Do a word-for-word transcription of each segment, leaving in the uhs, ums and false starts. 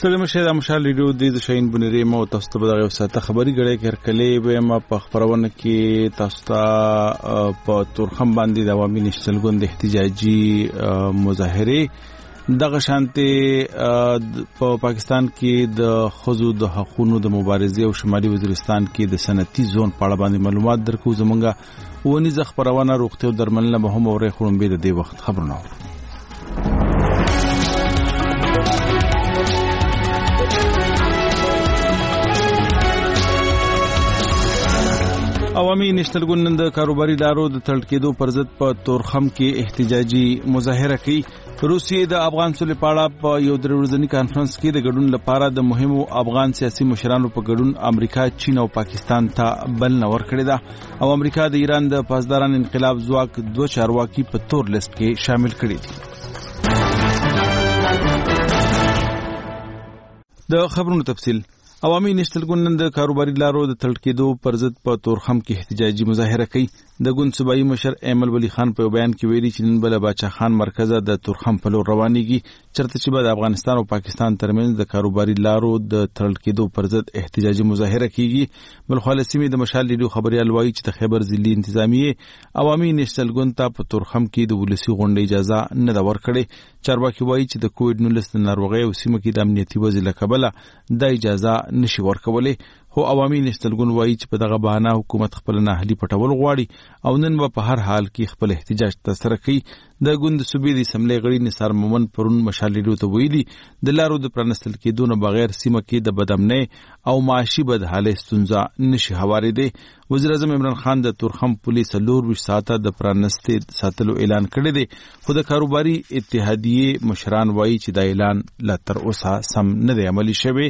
ستړي مشه د مشال ریډیو د شاین بنری مو تاسو ته دغه وساته خبري غړې کړکلې به ما په خبرونه کې تاسو ته په تورخم باندې د عوامي نشتل ګوند احتجاجي مظاهره دغه شانته په پاکستان کې د خزو د حقوقو د مبارزې او شمالي وزیرستان کې د صنعتي زون په اړه باندې معلومات درکو زمونږه ونی ز خبرونه روغتي او درملنه به هم اورې خورم به د دې وخت خبرونه عوامي نشتل ګوند د کاروباري ادارو د تړل کېدو پر ضد په تورخم کې احتجاجي مظاهره کوي. روسیې د افغان سولې په اړه په یو درورځنی کانفرنس کې د ګډون لپاره د مهمو افغان سیاسي مشرانو په ګډون امریکا، چین او پاکستان ته بلنه ورکړې ده او امریکا د ایران د پاسداران انقلاب ځواک دوه چارواکي په تور لیست کې شامل کړي دي. د خبرونو تفصیل. عوامي نشتل ګوند د کاروباري لارو د تړل کېدو پر ضد په تورخم کې احتجاجي مظاهره کوي. د ګوند صوبایي مشر ایمل ولی خان په بیان کې ویلي چې نن بل باچا خان مرکزه د تورخم په لور روانيږي چرته چې به د افغانستان او پاکستان ترمنځ د کاروباري لارو د تړل کېدو پر ضد احتجاجي مظاهره کیږي. بل خالصمي د مشال ریډیو خبريال وایي چې د خیبر ضلعي انتظامیه عوامي نشتل ګوند ته په تورخم کې د ولسی غونډې اجازه نه دا ورکړي. چارواکي وایي چې د کووډ نولس ناروغي او سیمه کې د امنیتي وضع لکبله د اجازه نشي ورکولې. خو عوامي نشتل ګوند وایي چې په دغه بهانه حکومت خپل ناهلي پټول غواړي او نن په هر حال کې خپل احتجاج ترسره کوي. د ګوند صوبې د اسمبلی غړي نثار مومن پرون مشال ریډیو ته ویلي د لارو د پرانستل کېدو نه بغیر سیمه کې د بدامنۍ او معاشي بدحالۍ ستونزه نشي هوارېدی. وزیر اعظم عمران خان د تورخم پولیس لور ویش ساعته د پرانستې ساتلو اعلان کړی دی خو د کاروباري اتحادیې مشران وایي چې دا اعلان لا تر اوسه سم نه دی عملي شوی.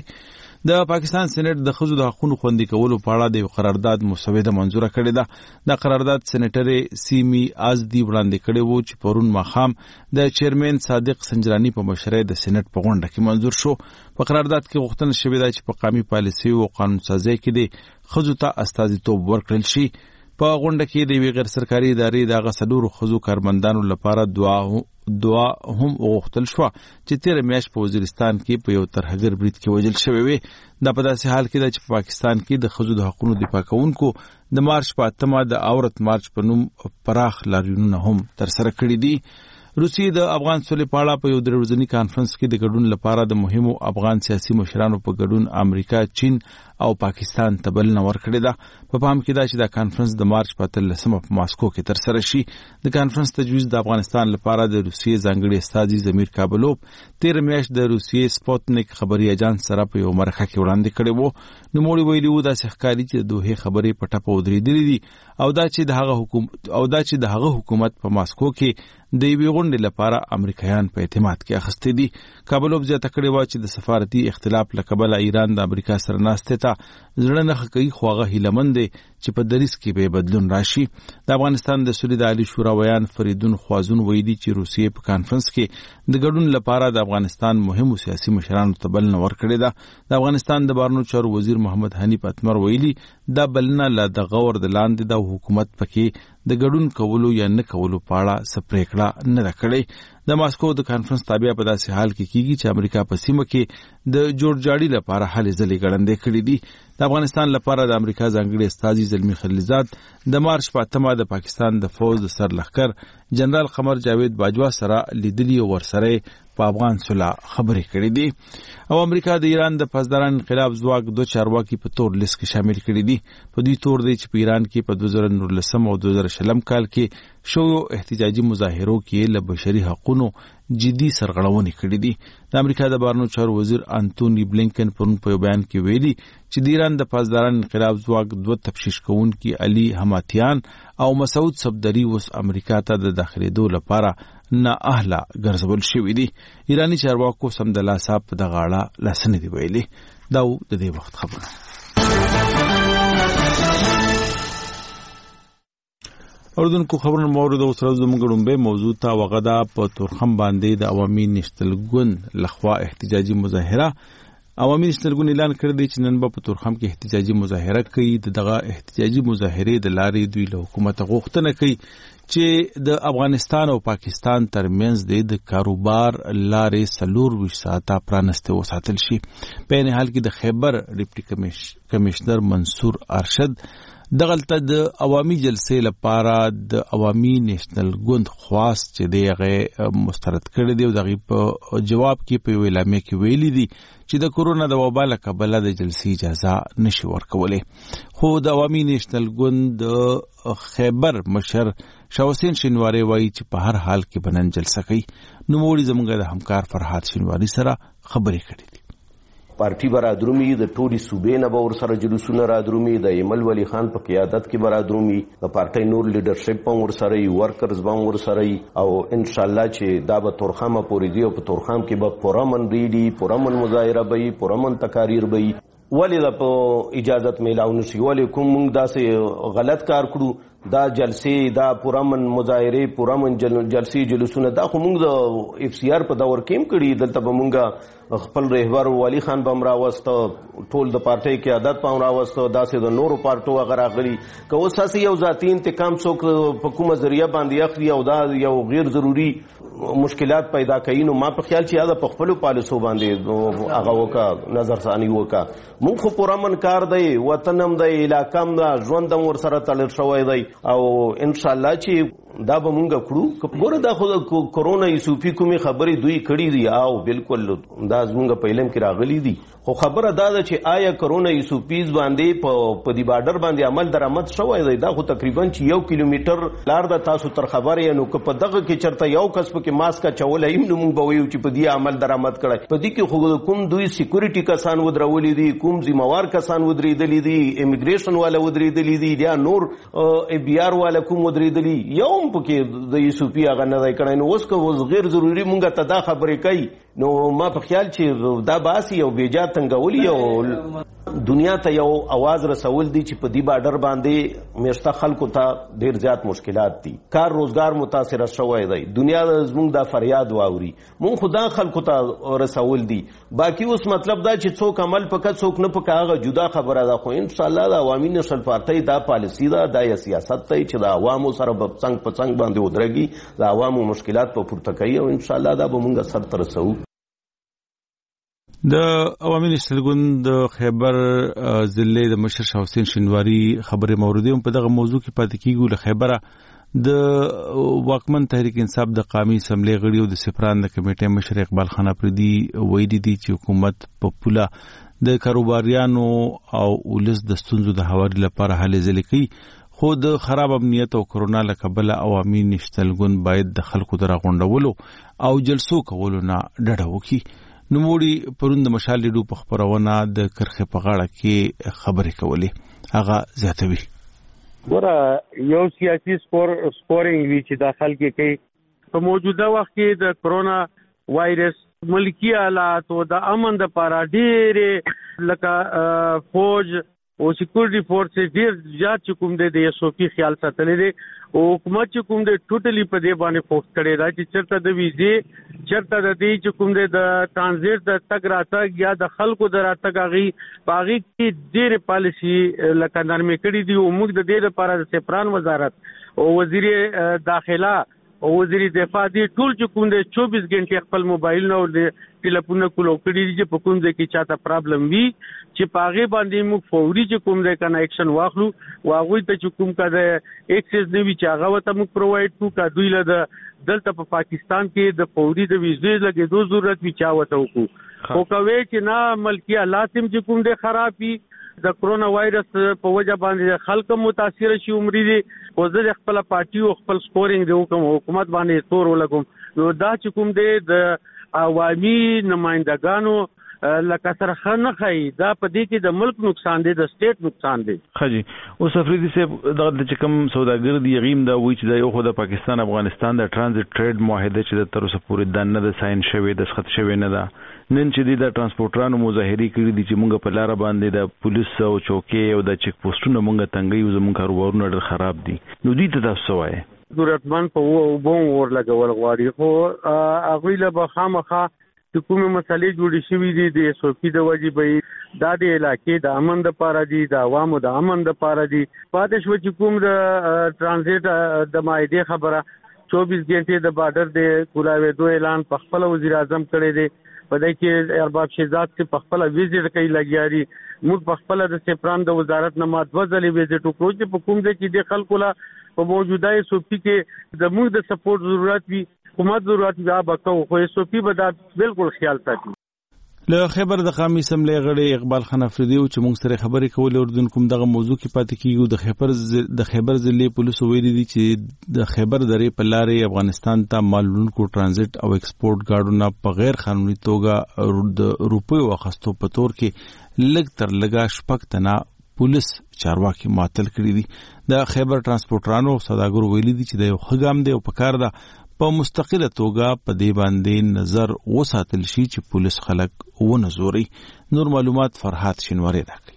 د پاکستان سېنات د خزو د حقوقو خوندي کولو په اړه د قرارداد مسوده منزوره کړې ده. د قرارداد سېنیټر سیمی ازدی وړاندې کړی وو چې پرون ماخام د چیرمن صادق سنجرانی په مشرۍ د سېنات په غونډه کې منزور شو. په قرارداد کې غوښتنه شوې ده چې په قومي پالیسي او قانون سازي کې د خزو ته استازیتوب ورکړل شي. په غونډه کې د وی غیر سرکاري ادارې د غسلورو خزو کارمندانو لپاره دعا دعا هم وغوښتل شو چې تیر میاشت په وزیرستان کې په یو ترهګر برید کې وژل شوی وي. دا په داسې حال کې ده چې په پاکستان کې د خزو د حقوقو دفاع کوونکو د مارچ په اتمه د عورت مارچ په نوم پراخ لاریونونه هم ترسره کړي دي. روسیې د افغان سولې په اړه په یو درورځنی کانفرنس کې د ګډون لپاره د مهمو افغان سیاسي مشرانو په ګډون امریکا، چین او پاکستان ته بلنه ورکړې ده. په پام کې ده چې دا کانفرنس د مارچ په اتلسمه په ماسکو کې ترسره شي. د کانفرنس تجویز د افغانستان لپاره د روسیې ځانګړي استازي زمیر کابلوف تیر میاشت د روسیې سپوتنیک خبري اجانس سره په یو مرکه کې وړاندې کړی وو. نو موږ ویلي وو دا ښکاري چې د دوه خبرې په ټاپه ودرېدلې دي او دا چې د هغه حکومت او دا چې د هغه حکومت په ماسکو کې د یوې غونډې لپاره امریکایان په اعتماد کې اخیستي دي. کابلوف زیاته کړې وه چې د سفارتي اختلاف له کبله ایران د امریکا سره ناستې ته زړه نه ښه کوي خو هغه هیلهمند دی چې په دریځ کې به بدلون راشي. د افغانستان د سولې د عالي شورا ویان فریدون خوازون ویلي چې روسیې په کانفرنس کې د ګډون لپاره د افغانستان مهمو سیاسي مشرانو ته بلنه ورکړې ده. د افغانستان د بهرنیو چارو وزیر محمد حنیف اتمر ویلي دا بلنه لا د غور د لاندې د حکومت پکې د ګډون کولو یا نه کولو په اړه څه پریکړه نه ده کړې. د ماسکو د کانفرنس تابع په داسې حال کې کیږي چې امریکا په سیمه کې د جوړجاړي لپاره هلې ځلې ګړندې کړې دي. د افغانستان لپاره د امریکا ځانګړي استازي زلمی خلیلزاد د مارچ په اتمه د پاکستان د فوج د سرلښکر جنرال قمر جاوید باجوا سره لیدلي او ورسره په افغان صلح خبرې کړې دي. او امریکا د ایران د پاسداران انقلاب ځواک دوه چارواکي په تور لیست کې شامل کړي دي. په دې تور دی چې په ایران کې په دوه زره نولسم او دوه زره شلم کال کې شو احتجاجي مظاهرو کې له بشري حقوقو جدي سرغړونې کړې دي. د امریکا د بهرنیو چارو وزیر انټونی بلینکن پرون په بیان کې ویلي چې د ایران د پاسداران انقلاب ځواک دوه تفتیش کوونکي علي حماتیان او مسعود صفدري اوس امریکا ته د داخلېدو لپاره نه اهله ګرځول شوي دي. ایرانی چارواکو سمدلاسه په دغه اړه لاسنه دی ویلي. دا د دې وخت خبره. اوردونکو خبرونه مورد او سره زموږ ډومبه موضوع ته وغدا په تورخم باندې د عوامي نشتل ګوند لخوا احتجاجي مظاهره عوامي نېشنل ګوند اعلان کړی دی چې نن به په تورخم کې احتجاجي مظاهره کوي. دغه احتجاجي مظاهرې د لارې دوی له حکومت غوښتنه کوي چې د افغانستان او پاکستان ترمنځ د کاروبار لارې څلور ویشت ساعته پرانستې وساتل شي. په عین حال کې د خیبر ډیپټي کمشنر منصور ارشد دغلته د عوامي جلسې لپاره د عوامي نېشنل ګوند خواست چې دی هغه مسترد کړی دی او دغه په جواب کې په اعلامیه کې ویلي دي چې د کورونا د وبا له کبله د جلسې اجازه نشي ورکولی. خو د عوامي نېشنل ګوند د خیبر مشر شاه حسین شینواری وایي چې په هر حال کې به نن جلسه کوي. نوموړي زموږ د همکار فرحات شینواری سره خبرې کړې دي. پارټي برادرومي د ټولي صوبې نه به ورسره جلوسونه رادرومي، د ایمل ولی خان په قیادت کې برادرومي، د پارټي نور لیډرشپ هم ورسره وي، ورکرز به هم ورسره وي او ان شاء الله چې دا به تورخمه پورې دی او په تورخم کې به پرامن ریډي، پرامن مظاهره به وي، پرامن تقاریر به وي. ولې د په اجازت میلاو نشي؟ ولې کوم موږ داسې غلط کار کړو؟ دا جلسې، دا پرامن مظاهرې، پرامن جلسې جلوسونه دا خو موږ د اف سی آر په دور کې هم کړي. دلته به موږ خپل رهبر ولی خان به هم راوسته، ټول د پارټۍ قیادت به هم راوسته، داسې د نورو پارټو هغه راغلي. که اوس هسې یو ذاتي انتقام څوک په کومه ذریعه باندې اخلي او دا یو غیر ضروري مشکلات پیدا کوي، نو ما په خیال چې دا په خپلو پالیسو باندې هغه وکړه، نظرثاني وکړه. موږ خو پرامن کار دی، وطن هم دی، علاقه هم ده، ژوند هم ورسره تړل شوی دی او ان شاء الله چې دا به مونږ کړو. ګوره دا خو د کورونا یوسفي کومې خبرې دوی کړي دي او بالکل دا زمونږ په علم کې راغلي دي. خو خبره دا ده چې آیا کرونا یوسفیز باندې په دې بارډر باندې عمل درآمد شوی دی؟ دا خو تقریبا چې یو کیلومتر لار ده، تاسو تر خبرې نو که په دغه کې چرته یو کس پکې ماسک اچولی هم نو موږ به وایو چې په دې عمل درآمد کړی. په دې کې خو کوم دوی سیکورټي کسان ودرولي دي، کوم ذمہوار کسان ودرېدلي دي، امیګریشن والا ودرېدلي دي، یا نور ای بی آر والا کوم ودرېدلي، یو هم پکې د یوسفي هغه نه دی کړی. نو اوس که اوس غیر ضروري مونږ ته دا خبرې کوي، نو ما په خیال چې دا باسي او بیجا تنګولي او دنیا ته یو आवाज رسول دي چې په دې بارډر باندې میشته خلکو ته ډیر زیات مشکلات دي، کار روزګار متاثر شوی دی، دنیا زموږ دا فریاد واوري، مونږ خدا خلکو ته رسول دي. باقي اوس مطلب دا چې څوک عمل پکې څوک نه پکې هغه جدا خبره ده. خو ان شاء الله د عوامي نېشنل پارټۍ دا پالیسی ده، دا سیاست دی چې د عوامو سره په څنګ په څنګ باندې ودرېږي، د عوامو مشکلات په پورته کوي او ان شاء الله دا به مونږ سر ته رسو. د عوامي نېشنل ګوند د خیبر ضلع د مشر شاه حسین شینواری خبرې موردي هم په دغه موضوع کې پاتې کیږي. له خیبره د واکمن تحریک انصاف د قومي اسمبلی غړي او د سپران د کمیټې مشر اقبال خان افریدي ویلي دي چې حکومت په پوله د کاروباریانو او ولس د ستونزو د هواري لپاره هلې ځلې کوي. خو د خراب امنیت او کرونا له کبله عوامي نېشنل ګوند باید د خلکو د راغونډولو او جلسو کولو نه ډډه وکړي. نوموړي پرون د مشال لیډو په خبرونه د کرخه په غاړه کې خبرې کولې. هغه زیاتوي ګوره یو سیاسي سپور سپورینګ وی چې داخل کې کوي په موجوده وخت کې د کرونا وایرس ملکی حالات او د امن د لپاره ډېر لکه فوج او سکیورټي فورسز ډېر زیات چې کوم دی د ایس او پی خیال ساتلې دي او حکومت چې کوم دی ټوټلی په دې باندې فوکس کړی دا چې چرته د ویزې چرته د دې چې کوم دی د ترانزیت د تګ راتګ یا د خلکو د راتګ هغه باغی کې ډېر پالیسی لکه نرمې کړې دي او موږ د دې لپاره د سپران وزارت او وزیر داخله او وزیر دفاع دی ټول چې کوم دی چوبیس غنټې خپل موبایل نه او ټلیفون کولو کړی دي چې په کوم ځای کې چاته پرابلم وي چې پاغه باندې موږ فوري چې کوم ځای کنه اکشن واخلو واغوي ته چې کوم کده ایکسس نه وی چې هغه ته موږ پرووایډ کو کا دوی له دلته په پاکستان کې د فوري د ویزې لګې دوه ضرورت وی چاوته وکړو خو کوي چې نه ملکی لازم چې کوم دی خراب وي د کرونا وایرس په وجه باندې خلک متاثر شي عمرې دي او زه خپل پارټي او خپل سکورینګ دی کوم حکومت باندې تور ولګم نو دا چې کوم دی د عوامي نمائندګانو لکه سره نه خي دا په دې کې د ملک نقصان دی د سټیټ نقصان دی. خجی اوس افریدي صاحب د چې کوم سوداګر دی غیم دا وایي چې د یو خو د پاکستان افغانستان د ترانزیت ټریډ معاهده چې د تر اوسه پورې د نه د ساين شوی د سخت شوی نه ده نن چې د ترانسپورټرانو مظاهري کړي دي چې مونږ په لار باندې د پولیس او چوکۍ او د چیک پوسټونو مونږ تنګي او زموږ کاروبارونه ډېر خراب دي نو دوی ته تاسو وایي ضرورتمن په وبو ور لګول غواړي خو هغه له بخامخه چې کومه مسلې جوړې شوې دي د ایس او پی د وجې به دا د علاقې د امن د پاره دي د عوامو د امن د پاره دي پاتې شو چې کوم د ترانزیت د مایده خبره چوبیس غنټې د بارډر د کولاوېدو اعلان په خپل وزیر اعظم کړی دی په دې کې ارباب شهزاد ته په خپل ویزټ کوي لګیاري موږ په خپل د سپران د وزارت نه مات وځلې ویزټ وکړو چې په کوم ځای کې د خلکو لا په موجوده ایس او پی کې د موږ د سپورټ ضرورت وي حکومت ضرورت وي هغه وکړو خو ایس او پی به دا بالکل خیال ساتي. له خیبر د قومي اسمبلی غړي اقبال خان افریدي چې موږ سره خبرې کولې اردن کوم دغه موضوع کې پاتې کیږي د خیبر د خیبر ضلع پولیسو ویلي دي چې د خیبر درې په لارې افغانستان ته مالونکو ترانزیت او ایکسپورټ گاډونه په غیر قانوني توګه د روپیو واخستو په تور کې لږ تر لږه شپږ تنه پولیس چارواکي معطل کړي دي. د خیبر ترانسپورټرانو او سوداګرو ویلي دي چې د یو خګام دی او په کار ده په مستقله توګه په دې باندې نظر وساتل شي چې پولیس خلک ونزوري. نور معلومات فرحات شینواری راکړي.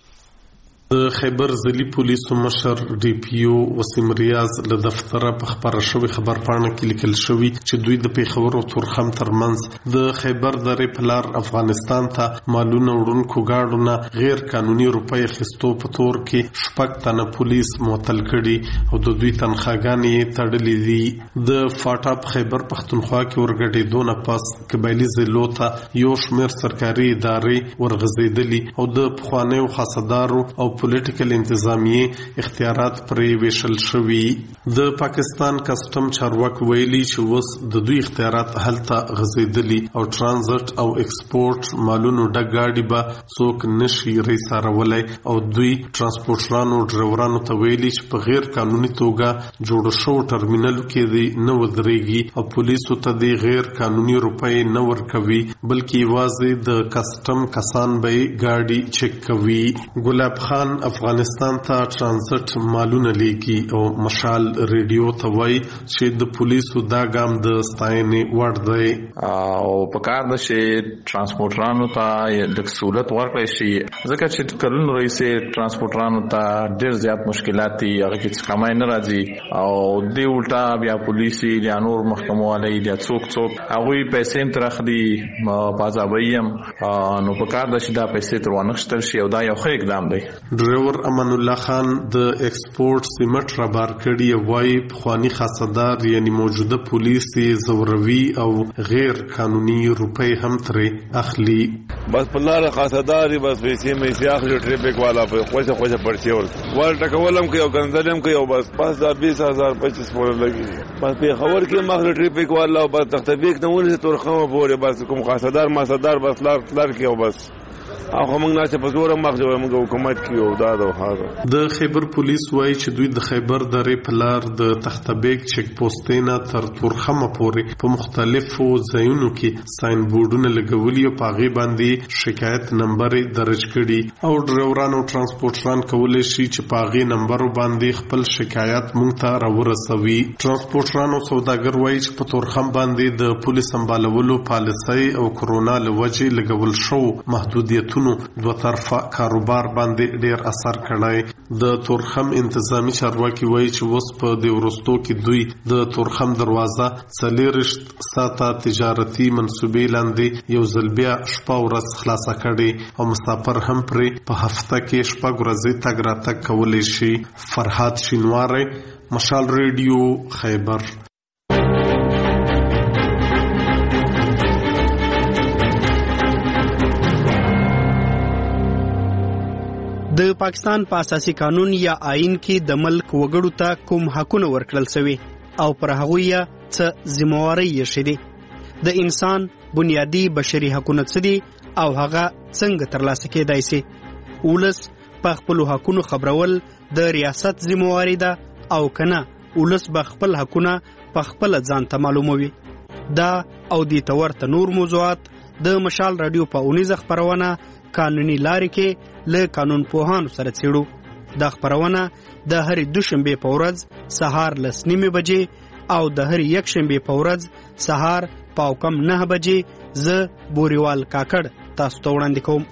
د خیبر ضلعي پولیسو مشر ډي پی او وسیم ریاض له دفتره په خبره شوی خبر پاڼه کې لیکل شوی چې دوی د پیښور او تورخم ترمنځ د خیبر درې په لار افغانستان ته مالونه وړونکو گاډونه غیر قانوني روپۍ اخیستو په تور کې شپږ تنه پولیس معطل کړي او د دوی تنخواګانې تړلې دي. د فاټا په خیبر پښتونخوا کې ورګډېدو نه پس قبایلي ضلعو ته یو شمېر سرکاري ادارې ورغځېدلي او د پخوانیو خاصدارو او پولیټیکل انتظامیه اختیارات پرې ویشل شوي. د پاکستان کسټم چارواکي ویلي چې اوس د دوی اختیارات هلته غځېدلي او ترانزیت او ایکسپورټ مالونو ډک ګاډي به څوک نشي ریسارولی او دوی ترانسپورټرانو ډرایورانو ته ویلي چې په غیر قانوني توګه جوړ شوو ټرمینلو کې دی نه ودرېږي او پولیسو ته دی غیر قانوني روپۍ نه ورکوي بلکې یوازې د کسټم کسان به ګاډي چک کوي. ګلاب خان افغانستان ته ترانزیت مالونه لیږي او مشال ریډیو ته وایي چې د پولیسو دا ګام د ستاینې وړ دی او په کار ده چې ترانسپورټرانو ته د سہولت ورکړی شي ځکه چې کلونو راهیسې ترانسپورټرانو ته ډېر زیات مشکلات دي هغه کې څه کمای نه راځي او دې الټا بیا پولیسي یا نور محکمو والی یا څوک څوک هغوی پیسې هم تر اخلي بازابوي هم نو په کار ده چې دا پیسې تر وانخیستل شي او دا یو ښه اقدام دی. ډرایور امان الله خان د ایکسپورټ سیمټ را بار کړي وایي پخوانی خاصدار یعنی موجوده پولیس زوروي او غیر قانوني روپۍ هم ترې اخلي. بس په لاره خاصداري بس پیسې مې سي اخلي ټریفیک والا په خوښه خوښه پرچي ول ول ټکولم کوي او کنځلم کوي او بس بس دا بیس هزار پچیس پورې لګي بس په خبر کې مخ ټریفیک والا بس تختبیک نه ولې تورخمه پورې بس کوم خاصدار ما صدر بس لار لار کې او بس هغه موږ نه په زور مخ جو موږ حکومت کیو دا د هغه د خیبر پولیس وایي چې دوی د خیبر درې په لار د تختبیک چک پوسټینا تر تورخمه پورې په مختلفو ځایونو کې ساين بورډونه لګولي او پاغي باندې شکایت نمبر درج کړي او ډرایورانو ترانسپورټران کولای شي چې پاغي نمبر باندې خپل شکایت مونږ ته راورسوي. ترانسپورټرانو سوداګر وایي چې په تورخم باندې د پولیس سمبالولو پالیسۍ او کرونا لوجه لګول شو محدودیت دو طرفه کاروبار باندې ډیر اثر کړی. د تورخم انتظامی چارواکي وایي چې اوس په دې ورستو کې دوی د تورخم دروازه څلېرشت ساعته تجارتي منصوبې لاندې یو ځل بیا شپه ورځ خلاصه کړي او مسافر هم پرې په هفته کې شپږ ورځې تګ راتګ کولی شي. فرحات شینواری مشال ریډیو خیبر. د پاکستان په اساسي قانون یا آئین کې د ملک وګړو ته کوم حقونه ورکړل شوي او پر هغوی یې څه ذمہواري یې شته د انسان بنیادی بشري حقونه څه دي او هغه څنګه ترلاسه کېدای شي. ولس په خپل حقونو خبرول د ریاست ذمہواري ده او کنه ولس به خپل حقونه په خپل ځان ته معلوموي. دا او د تورته نور موضوعات د مشال رادیو په اونیزه خبرونه قانوني لارې کې له قانون پوهانو سره څېړو. دا خبرونه د هرې دوشنبې په ورځ سهار لس نیمې بجې او د هرې یکشنبې په ورځ سهار پاو کم نه بجې زه بوریوال کاکړ تاسو ته وړاندې کوم.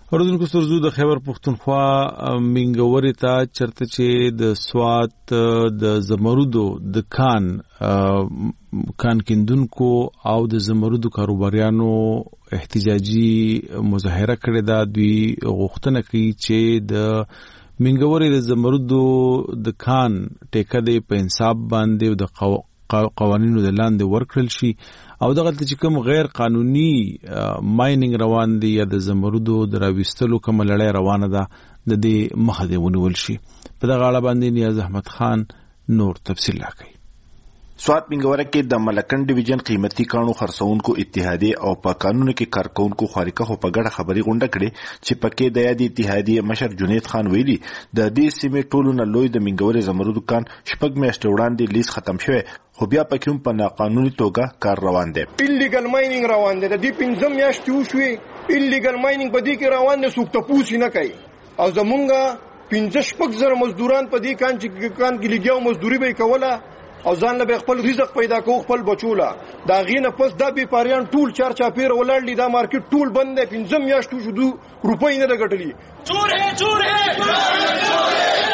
اوردونکو سرزو د خیبر پختونخوا منګوري ته چرته چې د سوات د زمرودو د کان کان کیندونکو او د زمرودو کاروباریانو احتجاجي مظاهره کړې ده. دوی غوښتنه کوي چې د منګوري د زمرودو د کان ټیکه د په انصاف باندې او د قوانینو د لاندې ورکړل شي او دغه چې کوم غیر قانوني مایننګ روان دي یا د زمرودو د راويستلو کوم لړۍ روانه ده د دې مخه دی ونیول شي. په دغه اړه باندې نیاز احمد خان نور تفصیل راکړي. سوات منګوره کې د ملکن ډیویژن قیمتي کانو خرڅونکو اتحادیه او په قانون کې کارکونکو خارقه په ګډه خبري غونډه کړې چې پکې د یادې اتحادیه مشر جنید خان ویلي د دې سیمې ټولو نه لوی د منګوري زمرودو کان شپږ میاشتې وړاندې لیز ختم شوی خو بیا پکې هم په ناقانوني توګه کار روان دی. ایلیګل مایننګ روان دی. د دې پنځم میاشتې وشوي ایلیګل مایننګ په دې کې روان دی. څوک تپوس نه کوي او زمونږ پنځه شپږ زره مزدوران په دې کان چې کان کې لګیاو مزدوري به کوله او ځان له خپل رزق پیدا کو خپل بچولا دا غینه پس د بي پاریان ټول چار چاپیر ولړلی دا مارکیټ ټول بند دی. پنځم میاشتو شو دو روپۍ نه لګټلی. چور ہے چور ہے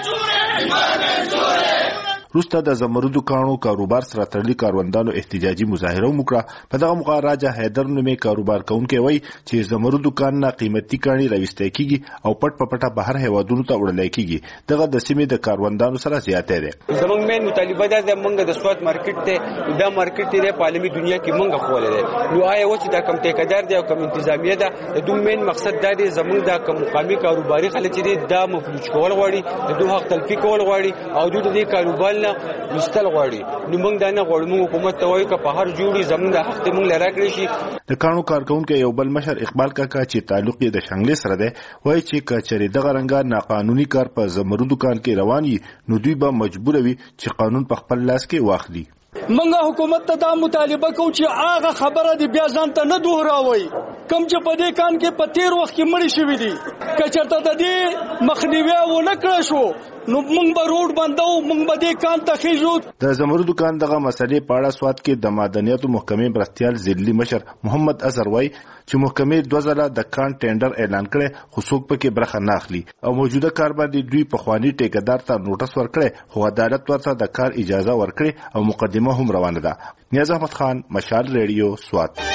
روسته د زمرودو کانو کاروبار سره تړلي کاروندانو احتجاجي مظاهره وکړه. په دغه موقع راجا حیدر نومي کاروبار کوونکی وایي چې زمرودو کان نه قیمتي کاني راوستل کیږي او پټ په پټه بهر هیوادونو ته وړل کیږي. دغه د سیمې د کاروندانو سره زیاته ده. زمونږ مین مطالبه ده د منګه د سواد مارکیټ ته دا مارکیټ دی په عالمي دنیا کې منګه خوله ده. نو آیا و چې دا کم ټیکدار دی او کم انتظامیه ده د دوی مین مقصد دا دی زمونږ د کوم مقامي کاروباري خلک چې دا مفلوج کول غواړي د دوه حق تلفي کول غواړي او دوی د دې کاروبار مستل غواړي. نو موږ دا نه غواړو. موږ حکومت ته وایو چې په هر جوړي زموږ د حق ته موږ لرا کړی شي. د کانو کارکونکو یو بل مشر اقبال کاکا چې تعلق یې د شنګلې سره ده وایي چې کچري دغه رنګه ناقانوني کار په زمرودو کان کې روان وي نو دوی به مجبور وي چې قانون په خپل لاس کې واخلي. منګه حکومت ته دا مطالبه کوي چې هغه خبره دی بیا ځان ته نه دوهراوي کم چې په دې کان کې په تیر وخت کې مړی شوی دي. کچرته د دې مخنیوي و نه کړ شو نو موږ به روډ بندو موږ به دې کان ته خېجو. د زمرودو کان دغه مسلې په اړه سوات کې د معدنیاتو محکمې برستيال ضلعي مشر محمد اظهر وایي چې محکمې دوه ځله د کان ټینډر اعلان کړي خو څوک پکې برخه نه اخلي او موجوده کار باندې دوی په خواني ټیکدار ته نوټس ورکړي خو عدالت ورته د کار اجازه ورکړي او مقدمه هم روانه ده. نیاز احمد خان مشال ریډیو سوات.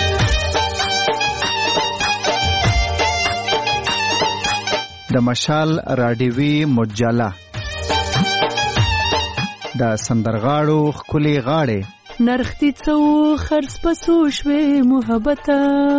د مشال راډیوي مجله د سندرغاړو خولي غاړي نرختی څو خرڅ پسو شوي محبت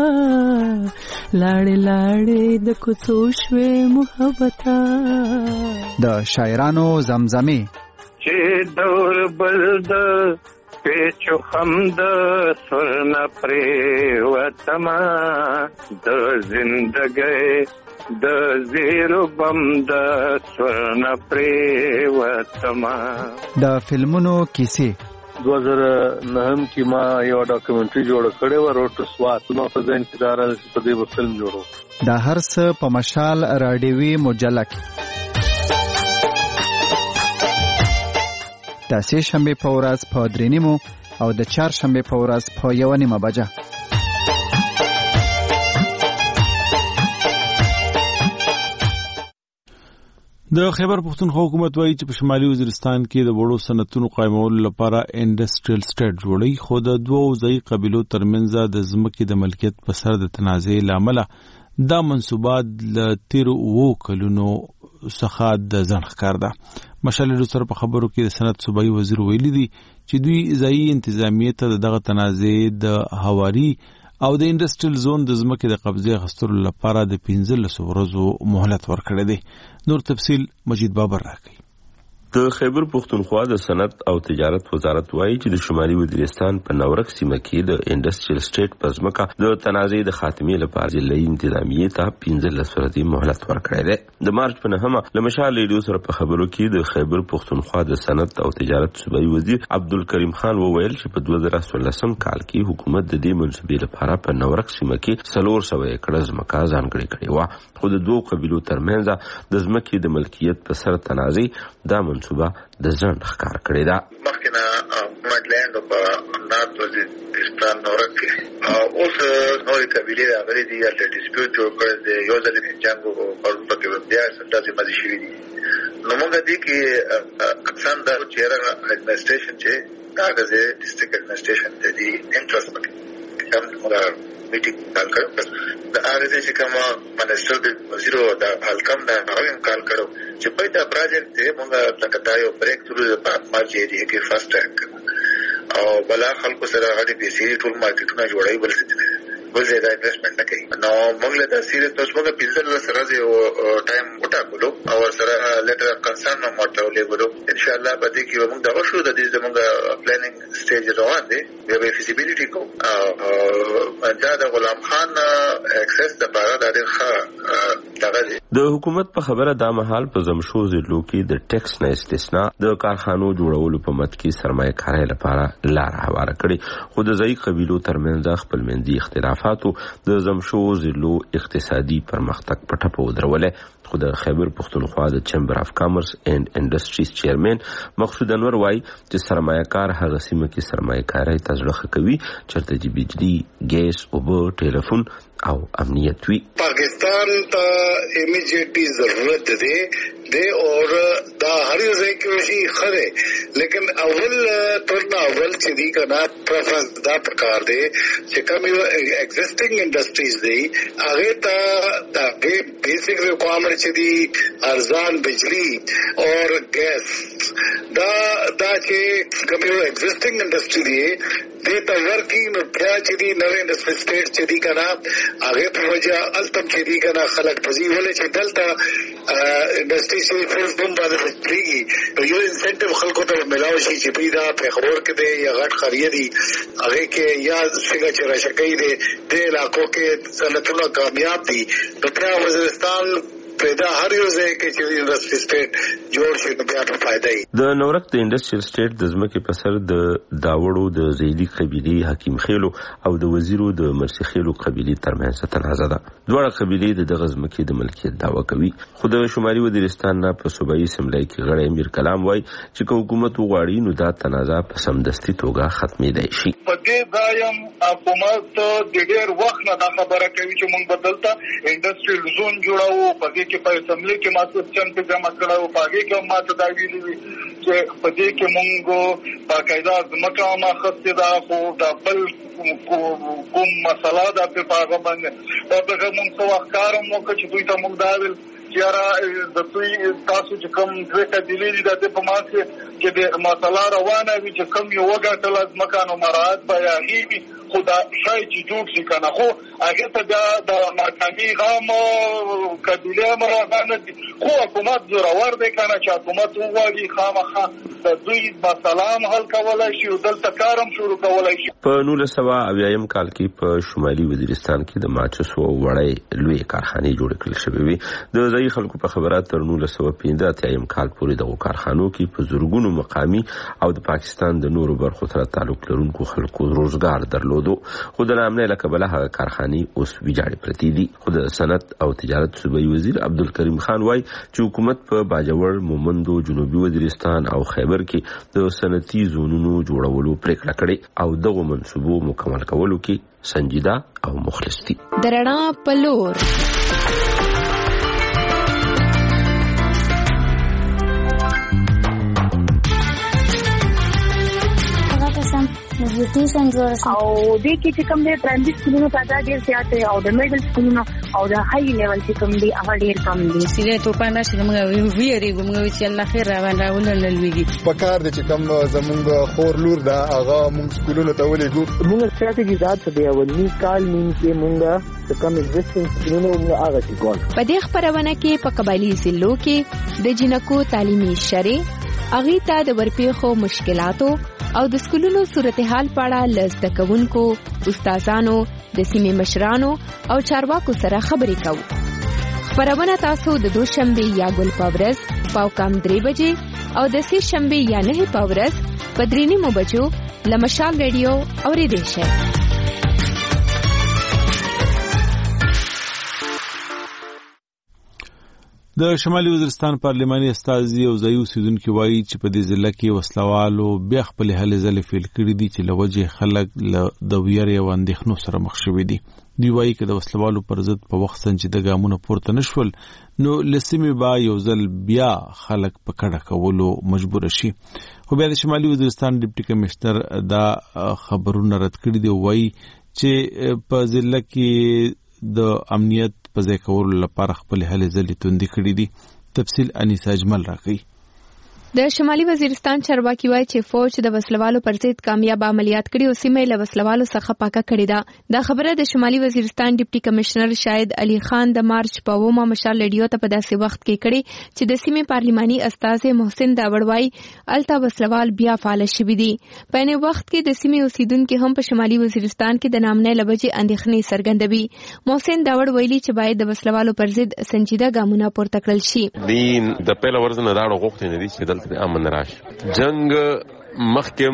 لاړې لاړې د کوڅو شوي محبت د شاعرانو زمزمه چې دور بلد پیچو خمد سرنا پری وتما د زندګۍ د زیرو بم د سرنا پری وتما. د فلمونو کیسې دو هزار نهم کې ما یو ډاکومنټري جوړ کړی و روټ سوات نو په ځین کې دار په دې فلم جوړو. د هر څه په مشال راډیوي مجله کې د سه شنبه په ورځ په درې نیمو او د چهار شنبه په ورځ په یو نیمه بجه. د خیبر پختونخوا حکومت وایي چې په شمالي وزیرستان کې د وړو صنعتونو قائمولو لپاره انډستریل سټیټ جوړي خو د دوو ځای قبیلو ترمنځ د ځمکې د ملکیت په سر د تنازع لامل دا منصوبات ل تیر وو کلونو څخه د ځنډ ښکار ده. مشال سره په خبرو کې د صنعت صوبایي وزیر ویلي دي چې دوی ځایي انتظامیه ته دغه تنازع د هواري او د انډستریل زون د ځمکې د قبضه غستلو لپاره د پنځلس ورځو مهلت ورکړی دی. نور تفصیل مجید بابر راکړي. د خیبر پختونخوا د صنعت او تجارت وزارت وایي چې د شمالي وزیرستان په نورک سیمه کې د انډستریل سټیټ په ځمکه د تنازع د خاتمې لپاره ضلعي انتظامیه ته پنځلس ورځې مهلت ورکړی دی. د مارچ په نهمه له مشال ریډیو سره په خبرو کې د خیبر پختونخوا د صنعت او تجارت صوبایي وزیر عبدالکریم خان وویل چې په دوه زره څوارلسم کال کې حکومت د دې منصوبې لپاره په نورک سیمه کې څلور سوه ایکړه ځمکه ځانګړې کړې وه خو د دوو قبیلو ترمنځ د ځمکې د ملکیت په سر تنازع دا منصوبه د ځنډ ښکار کړې ده. مخکې نه حکومت لاند په نارت وزیرستان نورک کې اوس اوس نورې قبیلې راغلي دي هلته ډسپیوټ جوړ کړی دی یو ځل یې جنګ پرون پکې بیا داسې مزې شوي دي نو موږ دې کې اکثر دا چې هغه اډمنسټریشن چې هغه ځای ډسټرکټ اډمنسټریشن ته دي انټرست پکې هم موږ میټینګ کال کړو د هغه ځای چې کوم منسټر د وزیر د حلقم دا هغه کال کړو چې په دا پروجیکټ ته موږ لکه دا یو بریک تھرو د مارچ ایریا کې فرست ټایم او بلا خلکو سره غټي پیسې ټول مارکیټونه جوړای بل څه نه بل ځای دا انویسټمنټ نه کوي نو موږ له دا سیریس تاسو موږ پنځه سره یو ټایم وټاکلو او سره لیټر کنسرن موټو لګولو ان شاء الله به دې کې موږ دا شروع د دې زموږ پلانینګ سټیج روان دي به فیزیبিলিټی کو دا د غلام خان اکسس د بارا د ښه دغه د حکومت په خبره دا مهال په زمشو ضلعو کې د ټیکس نه استثناء د کارخانو جوړولو په مت کې سرمایه کاري لپاره لار هواره کړي خو د ځای قبیلو ترمنځ خپلمنځي اختلافاتو د زمشو ضلعو اقتصادي پرمختګ په ټپه ودرولې خو د خیبر پختونخوا د چیمبر اف کامرس اینڈ انډستریز چیرمن مقصود انور وایي چې سرمایه کار هغه سیمه کې سرمایه کاري تجربه کوي چرته چې بجلی ګیس اوبه ټلیفون او امنیت وی پاکستان ته امیجیټلی ضرورت ده ده اور دا هر یو ځای کې وشي خره لیکن اول ترنا اول چې دی کنه پرفرنس دا پکار دی چې کوم یو ایگزیسټینګ انډستریز دی هغه ته دا بیسیک ریکوایرمنټ چې دی ارزان بجلی اور ګیس دا دا چې کوم یو ایگزیسټینګ انډستری دی دیتا ورکی نو بیا چې دی نوې انډستری سټیټ چې دی کنه هغه په وجه التم چې دی کنه خلک پزی ولې چې دلته انډستری چې فورس بم باندې فریږي نو یو انسنټیو خلکو ته ملاوي شي چې پیدا په خبر کې دی یا غټ خریه دی هغه کې یا څنګه چې راشکې دی د علاقو کې صنعتونه کامیاب دي نو پر وزیرستان پیدا هر یو ځای کې چې انډستری سټیټ جوړ شي نو بیا په فائدہ ای د نورک د انډستریل سټیټ د ځمکې په سر د داوړو د زیدی قبيله حکیم خیلو او د وزیرو د مرسی خیلو قبيله ترمنځ تنازع ده دواړه قبيله د دغه ځمکې د ملکیت دعوه کوي خو د شمالي وزیرستان نه په صوبایي سملای کې غړی امیر کلام وای چې حکومت وغواړي نو دا تنازع په سمدستي توګه ختمېدای شي په دې ځایم حکومت د ډېر وخت نه دا خبره کوي چې موږ بدلته انډستریل زون جوړاو په دې کې په سملای کې ماته څنګه جمع کړو پاګه کې ماته دا ویلي چې په دې کې موږ باقاعده ځمکه ما خسته دا خو دا بل کوم مسله دا په پاګه باندې دا به موږ څو کارم وکړو چې دوی ته موږ دا ویل چیرې د دوی تاسو چې کوم دوی ته دلیل دا په ماسه چې د مسله روانه وي چې کوم یو وګټل از مکانو مراد بیانېږي خدا شای چې جوړ شي کنه خو هغه ته د مکاني غام قبيله مرادانه خو حکومت زورور دی کنه چې حکومت وغواړي خامخا د دوی مسلام حل کولای شي او دلته کارم شروع کولای شي په نولس سوه اویایم کال کې په شمالي وزیرستان کې د ماچسو وړای لوی کارخانه جوړ کړل شوې وي د ځای خلکو په خبرات تر نولس سوه پنځه اتیا کال پورې دغه کارخانو کې په زورګونو مقامي او د پاکستان د نورو برخو سره تعلق لرونکو خلکو روزګار درلودو خو د نامنه لکبله هغه کارخانه اوس ویجاړې پرتې دي خو د صنعت او تجارت صوبایي وزیر عبدالکریم خان وای چې حکومت په باجوړ مومندو جنوبي وزیرستان او خیبر کې د صنعتي زونونو جوړولو پریکړه کړې او دغه منصوبو مکمل کولو کې سنجیده او مخلص دي درنا پلور نوټریشن جوړ او دې کې چې کوم دې پرایمري سکولونو تعداد ډېر زیات دی او د میډل سکولونو او د هاي لیول چې کوم دي هغه ډېر کم دي سیده ته پاندې چې موږ ویری کوم چې الله خیر راوړي راولل لويږي په کار دي چې کوم زمونږ خور لور دا هغه موږ سکولونو ته ولېګو موږ ستراتیژي ذات دی ولني کال نیم کې موږ کوم ایگزیسټینګ سکولونو موږ هغه چې ګول په دې خبرونه کې په قبایلی ضلعو کې د جنکو تعلیمي شری اغي ته د ورپېخو مشکلاتو او د سکولونو صورتحال پاړه لزده کوونکو استادانو د سیمې مشرانو او چارواکو سره خبرې کوو خبرونه تاسو د دوشنبه یا ګل پاورز پاو کام درې بجې او د سې شنبه یا نه پاورز په درې نیمو بجو لمشال ریډیو اورېدئ شئ د شمالي وزیرستان پارلماني استازي او ځایي اوسیدونکي وایي چې په دې ضلع کې وسلوالو بیا خپلې هلې ځلې فیل کړي دي چې له وجې خلک له د ویرې او اندېښنو سره مخ شوي دي. دوی وایي که د وسلوالو پر ضد په وخت سنجیده ګامونه پورته نه شول نو له سیمې به یو ځل بیا خلک په کډه کولو مجبور شي. خو بیا د شمالي وزیرستان ډیپټي کمشنر دا خبرونه رد کړي دي او وایي چې په ضلع کې د امنیت په ځای کولو لپاره خپل هلې ځلې توندې کړي دي. تفصیل انیسا اجمل راکوي. د شمالي وزیرستان چارواکي وایي چې فوج د وسلوالو پر ضد کامیاب عملیات کړي او سیمه له وسلوالو څخه پاکه کړې ده. دا خبره د شمالي وزیرستان ډیپټي کمشنر شاهد علي خان د مارچ په اومه مشال ریډیو ته په داسې وخت کې کړي چې د سیمې پارلماني استازي محسن داوړ وایي الته وسلوال بیا فعال شوي دي. په یو وخت کې د سیمې اوسیدونکو هم په شمالي وزیرستان کې د نامنۍ له وجې اندېښنې څرګندوي. محسن داوړ ویلي چې باید د وسلوالو پر ضد سنجیده ګامونه پورته کړل شي. د پیل ورځ نه دا غوښتنه دي چې دلته امن راشي. جنگ مخکم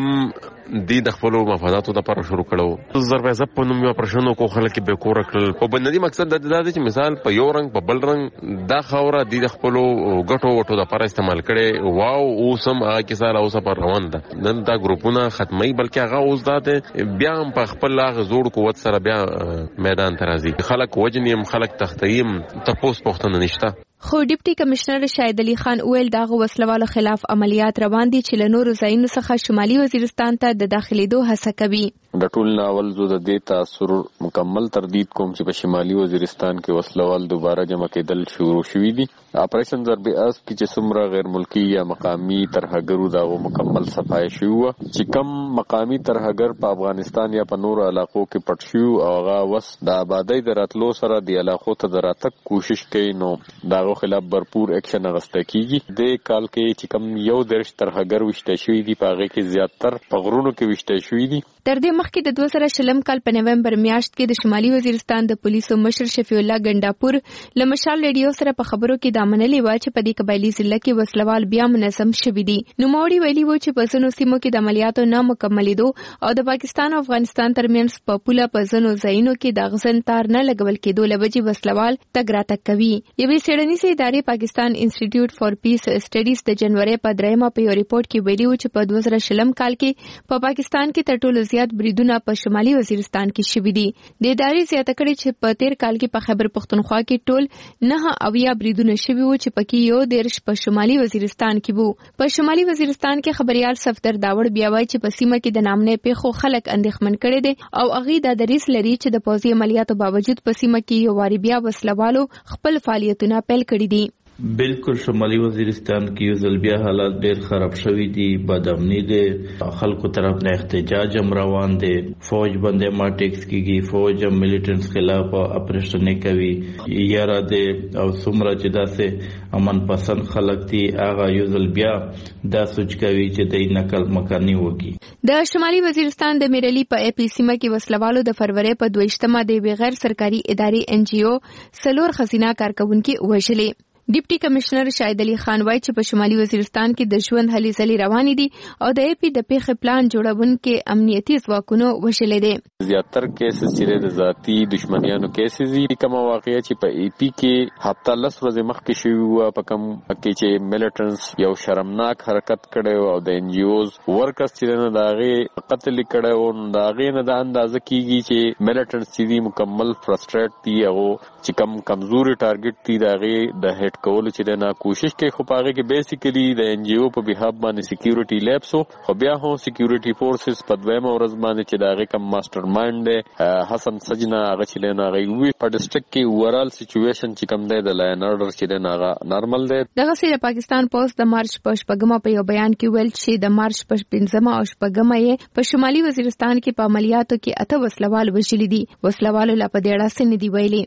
دی د خپل مفاداتو لپاره شروع کړو. ضربه زپ په نوم یو پرشنو کو خلک به کور کړل. په بنادي مقصد د دې چې مثال په یو رنگ په بل رنگ دا خوره دی د خپل غټو وټو لپاره استعمال کړي. واو اوسم هغه کې سره اوسه پر روان ده. نن دا ګروپونه ختمي بلکې هغه اوس داته بیا په خپل هغه زوړ قوت سره بیا میدان ترازي. خلک وجنیم خلک تختیم تپوس پښتنه نشته. خو ډیپټي کمشنر شاهد علي خان ویل دغه وسلوالو خلاف عملیات روان دي چې له نورو ځایونو څخه شمالي وزیرستان ته د داخليدو هڅه کوي. د ټول ناول زو د دې تاثر مکمل تردید کوم چې په شمالي وزیرستان کې وسلوال دوباره جمع کېدل شروع شوي دي. اپریشن ضرب اسب کې چې څومره غیر ملکی یا مقامی ترهګرو دغه مکمل صفای شو چې کم مقامی ترهګر په افغانستان یا په نورو علاقو کې پټ شو او هغه وس د آبادی د راتلو سره د علاقو ته دراتک کوشش کوي نو دا خلاف برپور اکشن اغسته کیږي. د کال کې چې کم یو درش ترهګر وشته شوی دی په هغه کې زیاتره په غرونو کې وشته شوی دی. تر دې مخکې د دوه زره شلم کال په نومبر میاشت کې د شمالي وزیرستان د پولیسو مشر شفیع الله ګنډاپور له مشال ریډیو سره په خبرو کې دا منلې و چې په دې قبایلی ضلع کې وسلوال بیا منظم شوي دي. نوموړي ویلي و چې په ځینو سیمو کې د عملیاتو نه مکملېدو او د پاکستان او افغانستان ترمنځ په پوله په ځینو ځایونو کې د غزن تار نه لګول کېدو له وجې وسلوال تګ راتګ کوي. یوې څېړنیزې ادارې پاکستان انسټیټیوټ فار پیس سټډیز د جنوري په دریمه په یو ریپورت کې ویلي و چې په دوه زره شلم کال کې په پاکستان کې تر ټولو زیات بریدونه په شمالي وزیرستان کې شوي دي. د ادارې زیاته کړې چې په تیر کال کې په خیبر پختونخوا کې ټول نه اویا بریدونه شوي وو چې پکې یو دیرش په شمالي وزیرستان کې وو. په شمالي وزیرستان کې خبريال صفدر داوړ بیا وایي چې په سیمه کې د نامنې پیښو خلک اندېښمن کړي دي او هغه د دریس لري چې د پوځي عملیاتو باوجود په سیمه کې یو واری بیا وسلوالو خپل فعالیتونه پیل کړي دي. بالکل شمالي وزیرستان کې یو ځل بیا حالات ډېر خراب شوي دي. بدامني دي خلکو طرف نه احتجاج هم روان دي. فوج باندې ما ټیکس کیږي. فوج هم ملیټنټس خلاف اپریشن کوي. یاره دي او څومره چې داسې امن پسند خلک دي هغه یو ځل بیا دا سوچ کوي چې د نقل مکاني وکړي. د شمالي وزیرستان د میرلی په اپی سیمه کې وسلوالو د فروری په دویشتمه د بغیر سرکاري ادارې ان جی او سلور خزینه کارکونکو وژلې. ډیپټي کمشنر شاهد علي خان وایي چې په شمالي وزیرستان کې د ژوند هلې ځلې روانې دي او د اپی د پیښې پلان جوړونکو امنیتي ځواکونو وژلې دي. زیاتره کیسز چې د ذاتی دشمنیانو کیسز دي کوم واقعیا چې په ای پی کې هفته لس ورځې مخکې شوی و په کوم کې چې ملیټنټس یو شرمناک حرکت کړي او د ان جی اوز ورکرز چې نه داغه قتل کړي او داغه نه د اندازه کیږي چې ملیټنټس چې مکمل فرستریټ دي او چې کم کمزوري ټارګټ دي داغه د هټ کول چې نه کوشش کوي خو پاره کې بیسیکلی د ان جی او په بهاب باندې سکیورټي لیبسو خو بیا هم سکیورټي فورسز په دویمه ورځ باندې چې داغه کم ماستر مایند حسن سجنا هغه چې نه هغه وی په ډسټریکټ کې اورال سچويشن چې کم دی د لاین اورډر چې نه هغه نارمل دی. دغه سره پاکستان پولیس د مارچ په شپږمه په یو بیان کې ویل چې د مارچ په پنځمه او شپږمه یې په شمالي وزیرستان کې په عملیاتو کې اته وسلوال وژلي دي. وسلوالو لا په دې اړه څه نه دی ویلي.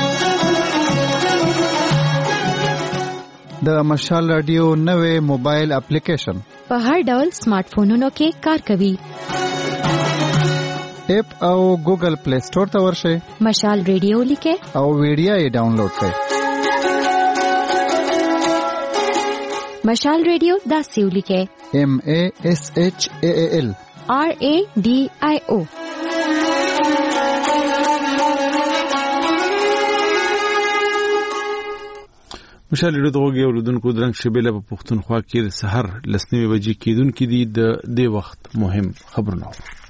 د مشال رادیو نوې موبایل اپلیکیشن په هر ډول سمارټ فونونو کې کار کوي. اپ او ګوګل پلی سٹور ته ورشئ. مشال رادیو لیکه او ویډیو یې ډاونلوډ کړئ. مشال رادیو دا سیو لیکه ایم ا اس ایچ ا ال آر ا ډی آی او. مشال ډوګي اوردونکو درنګ شبيله په پښتونخوا کې سحر لسنوي بجې کېدونکې دي د دې وخت مهم خبرونه.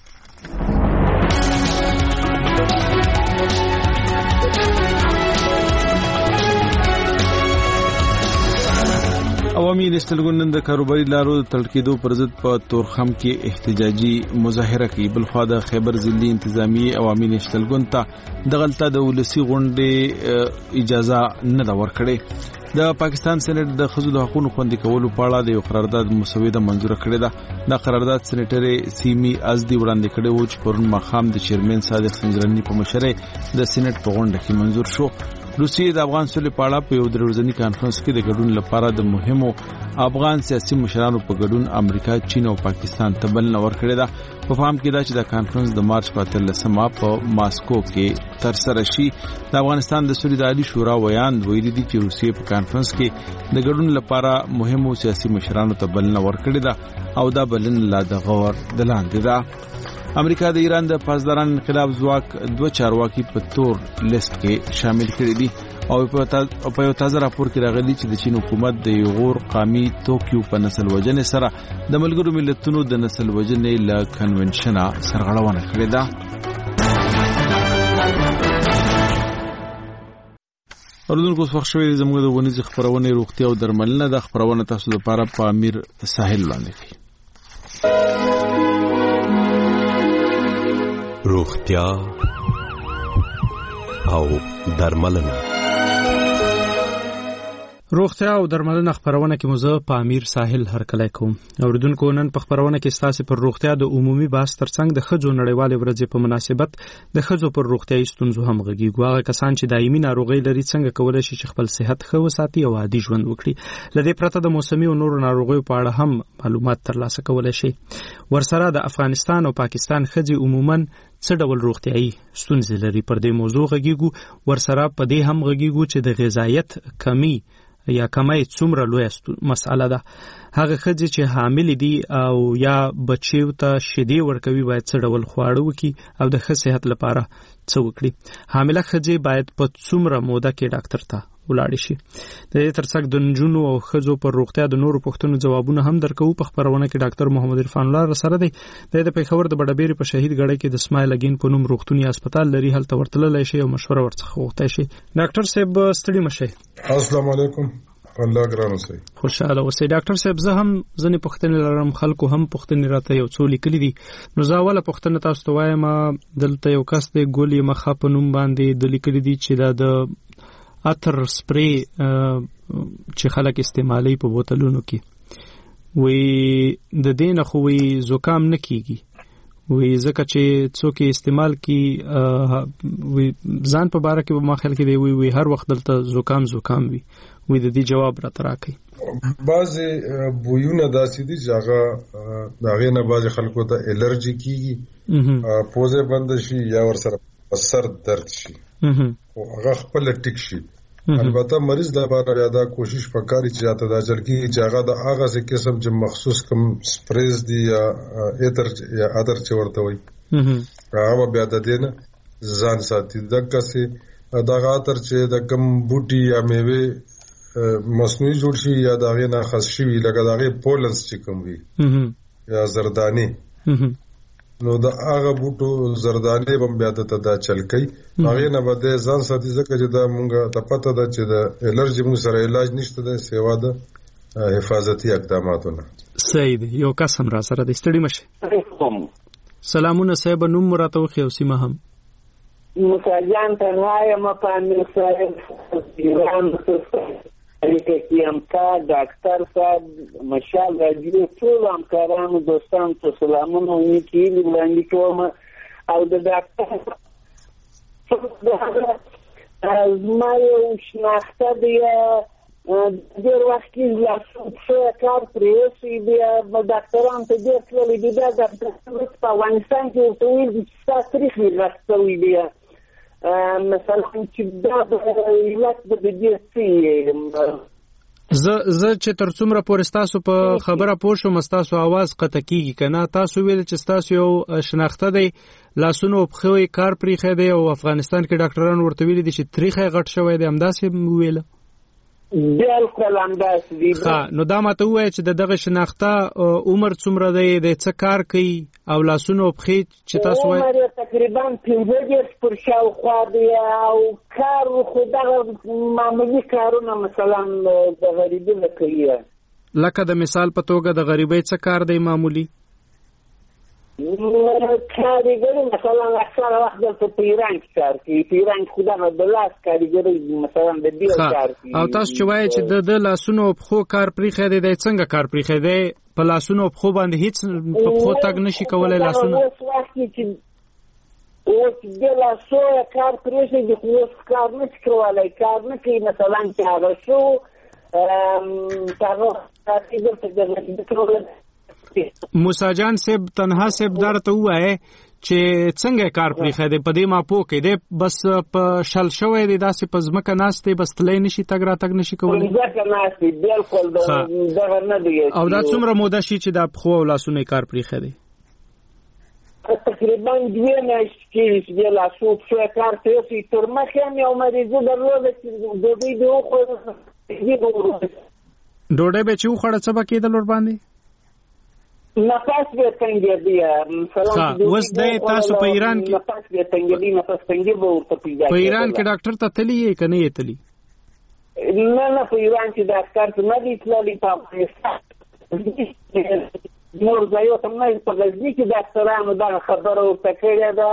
عوامي نشتلګون نن د کاروباري لارو د تړکېدو پر ضد په تورخم کې احتجاجي مظاهره کوي. بل خوا د خیبر ضلعي انتظامی عوامي نشتلګون ته دغلطه د ولسی غونډې اجازه نه دا ورکړي. د پاکستان سېنات د ښځو د حقوقو خوندي کولو په اړه د یو قرارداد مسوده منزور کړې ده. دا قرارداد سېنیټر سیمي ازدي وړاندې کړی و چې پرون ماښام د چیرمن صادق سنجرانی په مشرۍ د سېنات په غونډه کې منزور شو. روسیې د افغان سولې په اړه په یو درورځنی کانفرنس کې د ګډون لپاره د مهمو افغان سیاسي مشرانو په ګډون امریکا، چین او پاکستان ته بلنه ورکړې ده. په فهم کې دا چې د کانفرنس د مارچ په اتلسمه په ماسکو کې ترسره شي. د افغانستان د سولې د عالی شورا ویان ویلي دي چې روسیې په کانفرنس کې د ګډون لپاره مهمو سیاسي مشرانو ته بلنه ورکړې ده او دا بلنه لا د غور د لاندې ده. امریکا د ایران د پاسداران انقلاب ځواک دوه چارواکي په تور لیست کې شامل کړي دي او په یو تازه راپور کې راغلي چې د چین حکومت د یغور قامي توکیو په نسل وجنې سره د ملګرو ملتونو د نسل وجنې له کنونشن سرغړونه کړې ده. اوردونکو څو خوشوي زموږ د ونیز خبرونه روغتي او درملنه د خبرونه تاسو لپاره په امیر ساحل وړاندې کړي. روغتیا او درملنه روغتیا او درملنه خبرونه کې موزه په امیر ساحل هرکلی کوم. اوردونکو نن په خبرونه کې ستاسو پر روغتیا د عمومي بحث ترڅنګ د خځو نړیوالې ورځې په مناسبت د خځو پر روغتیاي ستونزو هم غږیږو. هغه کسان چې دایمي ناروغۍ لري څنګه کولای شي چې خپل صحت ښه وساتي او عادي ژوند وکړي. لدې پرته د موسمي او نورو ناروغیو په اړه هم معلومات ترلاسه کولای شي. ورسره د افغانستان او پاکستان خځې عموماً څه ډول روغتیايي ستونزې لري پر دې موضوع غږیږو. ورسره په دې هم غږیږو چې د غذایت کمی یا کمای څومره لوی مسأله ده. هغه ښځې چې حامل دي او یا بچیو ته شیدې ورکوي باید څه ډول خواړه وکړي او د ښه صحت لپاره څه وکړي. حامله ښځې باید په څومره موده کې ډاکټر ته ولاړ شي. د دې ترڅنګ د نجونو او ښځو پر روغتیا د نورو پوښتنو ځوابونه هم درکوو. په خبرونه کې ډاکټر محمد عرفان الله سره دی. د پیښور د بډابېری په شهید ګړی کې د اسماعیل اگین په نوم روغتوني هسپتال لري. هلته ورتللی شي او مشوره ورڅخه غوښتای شي. ډاکټر صاحب ستړي مشه. السلام علیکم. الله ګران اوسئ. خوشاله اوسئ. ډاکټر صاحب زه هم ځنې پوښتنې لرم. خلکو هم پوښتنې راته یو څو لیکلي دي. نو زه اوله پوښتنه تاسو ته وایم. دلته یو کس دی ګل یې مخه په نوم باندې د لیکلي دي چې دا د اتر سپری چې خلک استعمالي په بوتلونو کې وي د دې نه خو وي زکام نه کیږي. وی ځکه چې څوک استعمال کی وی ځان په باره کې ما خیال کې دی وی وی هر وخت دلته زکام زکام وي. وی د دې جواب را تراکې بعضی بویونه داسې دي چې هغه داغه نه بعضی خلکو ته الرجی کیږي، پوزه بند شي یا ور سره سر درد شي او هغه خپل ټیک شي. البته مریض د لپاره دا کوشش وکړي چې اته د ځلګي چې هغه د هغه څه قسم چې مخصوص کوم سپریز دی یا اتر یا ادر چې ورته وي هغه بیا د دینه ځان ساتي. دغه څه دا غاتر چې د کم بوټي یا میوه مصنوعي جوړ شي یا داغه نه خاص شي لکه داغه پولنس چې کوم وي یا زردانی، نو دا هغه بوټو زردانی بم بیا ته دا چلکې هغه نه بده ځان ساتي ځکه چې دا مونږه ته پته ده چې د الرجی مو سره علاج نشته ده سیوا ده حفاظتي اقداماتونه. صحیح دی. یو کس هم را سره د ستړي مشه. سلامونه صاحب، نوم مراته خو سیمه هم متاجان تنهای ما پامیر صاحب ایران الیکه کیم کا ډاکټر صاحب مشال راجو ټول همکارانو دوستانو ته سلامونه وکړي وړاندې کوم. او د ډاکټر زما یو شناخته دی ډېر وخت کې لاسو څه کار پرې وشي بیا ډاکټران ته ډېر تللی دي. بیا ډاکټر په افغانستان کې ورته ویل دي چې ستا تاریخ یې راستوي بیا مثلا چې دا علت به د دې څه زه زه چې تر څومره پورې ستاسو په خبره پوه شوم ستاسو اواز قطع کیږي که نه. تاسو ویل چې ستاسو یو شناخته دی لاسونو پښو یې کار پرېښی دی او افغانستان کې ډاکټران ورته ویلي دي چې تاریخ یې غټ شوی دی، همداسې ویله؟ بالکل همداسې دي. ښه، نو دا ماته ووایه چې د دغه شناخته عمر څومره دی، د څه کار کوي او لاسونه او پښې چې تاسو وایي؟ عمر یې تقریبا پنځه دېرش پر شاوخوا دی او کار خو دغه معمولي کارونه مثلا د غریبۍ نه کوي. لکه د مثال په توګه د غریبۍ څه کار دی معمولي؟ کاریګري مثلا اکثره وخت دلته په ایران کې کار کوي. په ایران کې خو دغه د لاس کاریګري مثلا د بیل کار کوي. او تاسو چې وایي چې د لاسونو او پښو کار پرېښی دی، دی څنګه کار پرېښی دی؟ په لاسونو او پښو باندې هیڅ په پښو تګ نشي کولی لاسونه؟ اوس وخت کې چې اوس د لاسو کار پرېښی دی خو اوس کار نشي کولی، کار نه کوي. مثلا چې هغه شو هغه دلته د غریبۍ موسی جان صاحب تنها صاحب درته ووایه چې څنګه کار پرېښی دی په دې ما پوه کې دی، بس په شل شوی دی، داسې په ځمکه ناست دی، بس تلی نشي تګ راتګ نشي کولی؟ ځمکه ناست دی بالکل دغه نه دی. او دا څومره موده شي چې دا پښو او لاسونه کار پرېښی دی؟ تقریبا دوه میاشتې کېږي چې د لاسو پښو کار پرېښی. تر مخکې هم یو مریضه درلوده چې ډوډۍ دې وخوړه. ډوډۍ به چې وخوړه څه به کېدل ورباندې؟ نفس به تنګېدی. مثلا اوس دی تاسو په ایران کې نفس به تنګېدی، نفس تنګي به ورته پیدا کېدل. په ایران کې ډاکټر ته تللی یې که نه یې تللی؟ نه نه په ایران کې ډاکټر ته نه دی تللی. په افغانستان نور ځایو ته نه، په غزني کې ډاکټرانو دغه خبره ورته کړې ده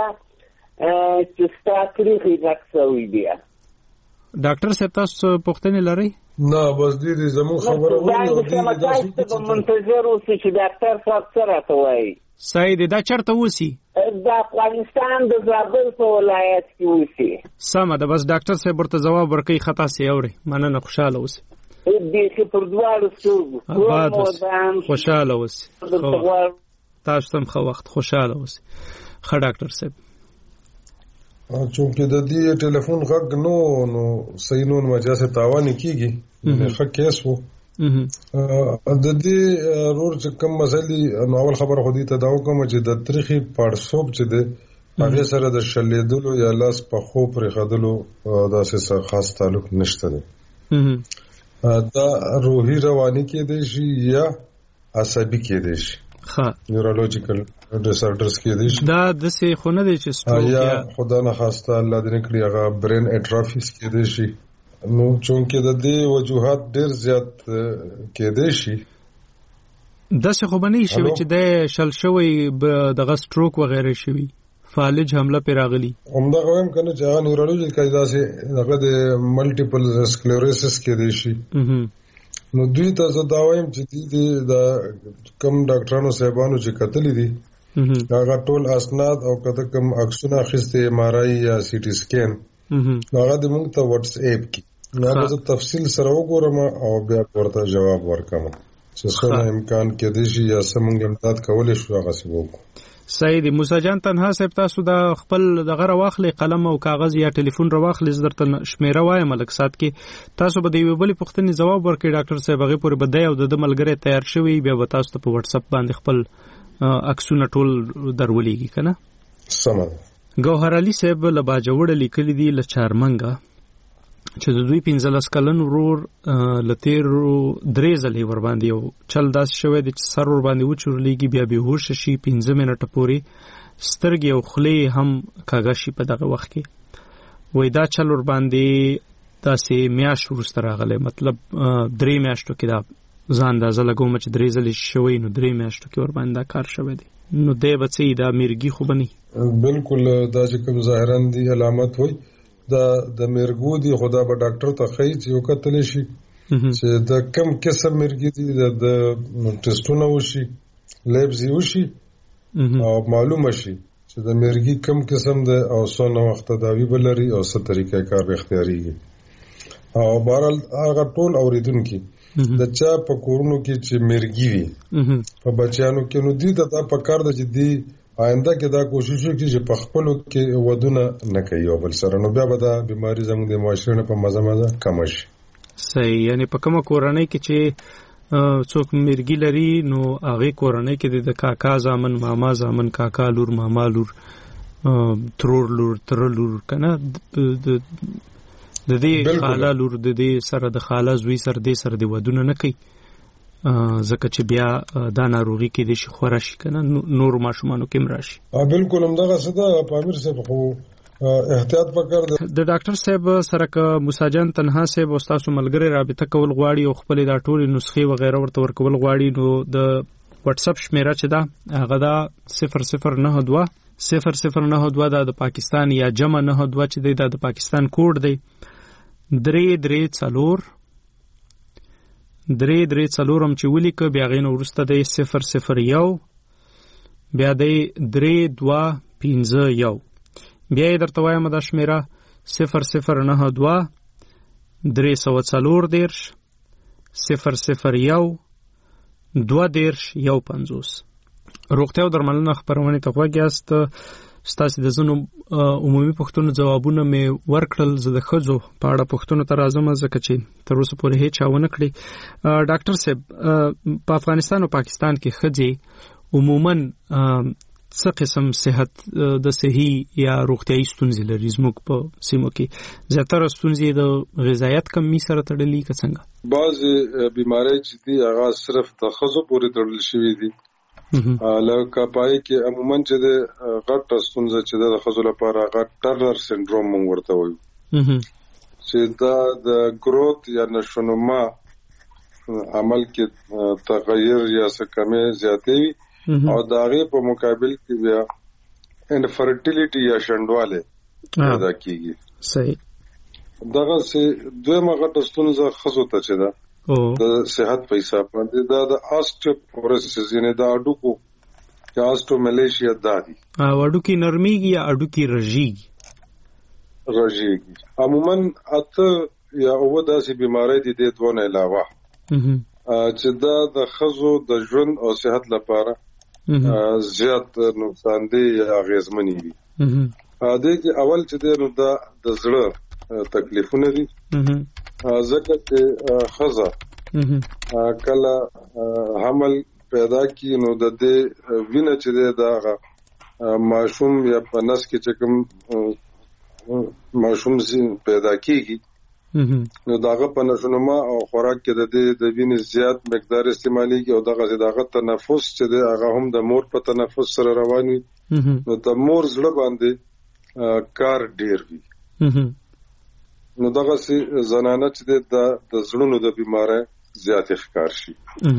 چې ستا تریخي ډک شوی دی. ډاکټر صاحب تاسو پوښتنې لرئ؟ نه بس دې دې زموږ خبره وایي او دې داسې په منتظر اوسئ چې ډاکټر صاحب څه راته وایي. صحیح دی. دا چېرته اوسي؟ د افغانستان د زابل په ولایت کې اوسي. سمه ده، بس ډاکټر صاحب ورته ځواب ورکوي. ښه تاسې اورئ، مننه، خوشحاله اوسئ. بیخي پر دواړو سترګو آباد اوسئ، خوشحاله اوسئ. تاسو هم ښه وخت، خوشحاله اوسئ. ښه ډاکټر صاحب، چونکه د دې ټلیفون غږ نو نو صحیح نو مجازه تاوان کیږي نه ښه کیس وو. د دې رور چې کوم مسلې نو اول خبر خو دې ته دا وکم چې د تاریخي پړسوب چې د هغه سره د شلیدلو یا لاس په خو پرې خدلو داسې خاص تعلق نشته دی. دا روحي رواني کې دی شي یا عصبي کې دی شي. ها نیورولوژیکل ډیسارډرز کې دي. دا د څه خونه دي چې سټروک یا خدا نه خواسته الله دې کړی هغه برین اټرافیز کې دي شي. نو چونکه د دې وجوهات ډیر زیات کې دي شي. د څه خو بنې شي چې د شل شوی دغه سټروک وغیرہ شوی فالج حمله پر راغلی. همدا غویم کنه چې هغه نیورولوژیکل داسې دغه د ملټیپل سکلیروسس کې دي شي. نو دوی ته زه دا وایم چې دې د کم ډاکټرانو صاحبانو چې کتلی دي هغه ټول اسناد او کته کم عکسونه اخیستي ایم آر آی یا سی ټي سکین هغه د موږ ته واتس اپ کې هغه زه تفصیل سره وګورم او بیا ورته جواب ورکوم چې څنګه امکان کې دي چې یا څنګه امداد کولای شو هغه څه وکړو. صحیح دی. موسی جان تنها صاحب تاسو د خپل دغه راواخلې قلم او کاغذ یا ټلیفون راواخلې درته شمیره وایم لکه سات کې تاسو به د یو بل پوښتنې جواب ورکړئ. ډاکټر صاحب هغه پورې بدای او د ملګری تیار شوی بیا به تاسو ته په واتس اپ باندې خپل عکسونه ټول درولېږي کنه. سم. ګوهر علي صاحب له باجوړ لیکلي دي له چارمنګه چې د دوی پنځلس کلن ورور لتیر درې ځلې ور باندې یو چل داس شوی د سر ور باندې وچورلېږي بیا به هوش شي پنځه منټه پورې سترګې او خولې هم کاږي شي په دغه وخت کې. وای دا چل ور باندې داسې میاش ورسته راغلی مطلب درې میاشتو کې دا ځان دا زلګوم چې درې ځلې شوی نو درې میاشتو کې ور باندې دا کار شوی دی. نو دې بچي دا میرګي خو بني بالکل دا چې کوم ظاهران دي علامت وای دا د مرګو دي خدا به ډاکټر ته خی چې یو کتل شي چې د کم قسم مرګي دي د ټیسټونه وشي لیبز وشي او معلومه شي چې د مرګي کم قسم ده او څونه وخت داوی بلري او څه طریقې کار به اختیاري او بهرال هغه ټول اوریدونکو د چا په کورونو کې چې مرګي وي په بچیانو کې نو دي دا په کار د جدي آینده کې دا کوشش وکړي چې په خپل کې ودونه نه کوي او بل سره نو بیا به دا بیماری زموږ د معاشره په مزه مزه کم شي. صحیح. یعنی په کومه کورنۍ کې چې څوک مرګي لري نو هغه کورنۍ کې د کاکا زامن ماما زامن کاکا لور ماما لور ترور لور تر لور کنه د دې خاله لور د دې سره د خاله زوی سره د سره د ودونه نه کوي ځکه چې بیا دا ناروغي کې د شي خورا شي کنه نور ماشومانو کې مراشي. بالکل همدغه څه د پامیر صاحب خو احتیاط وکړ. د ډاکټر صاحب سره ک موسی جان تنها صاحب او تاسو ملګری رابطه کول غواړي او خپل د ټولې نسخې و غیره ورته ورکول غواړي نو د واتس اپ شمیره چې دا هغه دا صفر صفر نه دوه صفر صفر نه دوه دا د پاکستان یا جمع نه دوه چې دی دا د پاکستان کوډ دی درې درې څلور درې درې څلورم چې ولیک بیا غین ورسته دی صفر صفر یو بیا دی درې دوه پنځه یو بیا یې درته وایم دا شمیره صفر صفر نه دوه درې سوه څلور دیرش صفر صفر یو دوه دیرش یو پنځوس. روغتیا او درملنه خبرونه ته غوږ یاست. ستاسو د زنو عمومي پوښتنو ځوابونه مې ورکړل. زه د ښځو په اړه پوښتنو ته راځم ځکه چې تر اوسه پورې هیڅ چا ونه کړي. ډاکټر صاحب په افغانستان او پاکستان کې ښځې عموماً څه قسم صحت د صحي یا روغتیايي ستونزې لري؟ زموږ په سیمو کې زیاتره ستونزې د غذایت کمي سره تړلي که څنګه؟ بعضې بیمارۍ چې دي هغه صرف د ښځو پورې تړل شوي دي. لکه پای کې عموماً چې د غټه ستونزه چې د ښځو لپاره هغه ټرنر سنډروم موږ ورته وایو چې دا د ګروت یا نشونما عمل کې تغیر یا څه کمې زیاتې وي او د هغې په مقابل کې بیا انفرټیلیټي یا شنډوالی پیدا کېږي. صحیح. دغسې دویمه غټه ستونزه ښځو ته چې ده د صحت په حساب باندې دا د آسټوپوروسس یعنې د هډوکو یا آسټوملیشیا دا دي. هډوکي نرمیږي یا هډوکي رژیږي؟ رژیږي. عموماً اته یا اووه داسې بیمارۍ دي د دوه نه علاوه چې دا د ښځو د ژوند او صحت لپاره زیات نقصان دی یا اغېزمنې وي. دې کې اول چې دی نو دا د زړه تکلیفونه دي ځکه چې ښځه کله حمل پیدا کی نو د دې وینه چې دی دا ماشوم یا په نس کې چې کوم ماشوم پیدا کیږي نو داغه په نشونما او خوراک کې د دې د وینې زیات مقدار استعمالېږي او دغه دغه تنفس چې دی هغه هم د مور په تنفس سره روان وي نو د مور زړه باندې کار ډیر وي نو دغه سي زنانه چې د زړونو د بیماری زیات ښکار شي.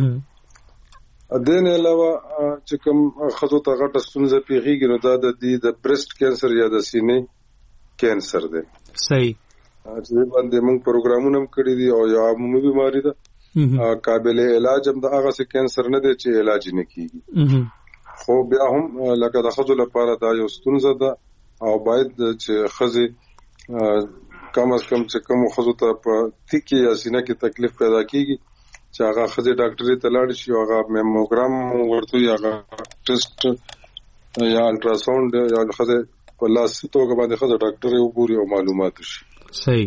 دین علاوه چې کوم ښځو ته غټه ستونزه پیږي نو دا د دې د برست کینسر یا د سینې کینسر دی. صحیح. چې باندې موږ پروګرامونه هم کړی دي او یو عمومي بیماری ده قابل علاج هم د هغه سي کینسر نه دی چې علاج نه کیږي خو بیا هم لکه د ښځو لپاره دا یو ستونزه ده او باید چې ښځې کم از کم چې کوم ښځو ته په تیکي یا سینه کې تکلیف پیدا کیږي چې هغه ښځې ډاکټري ته لاړ شي او هغه میموګرام ورته هغه ټیسټ یا الټراساوند یا ښځې په لاسي توګه باندې ښځه ډاکټري وګوري او معلومات شي. صحیح.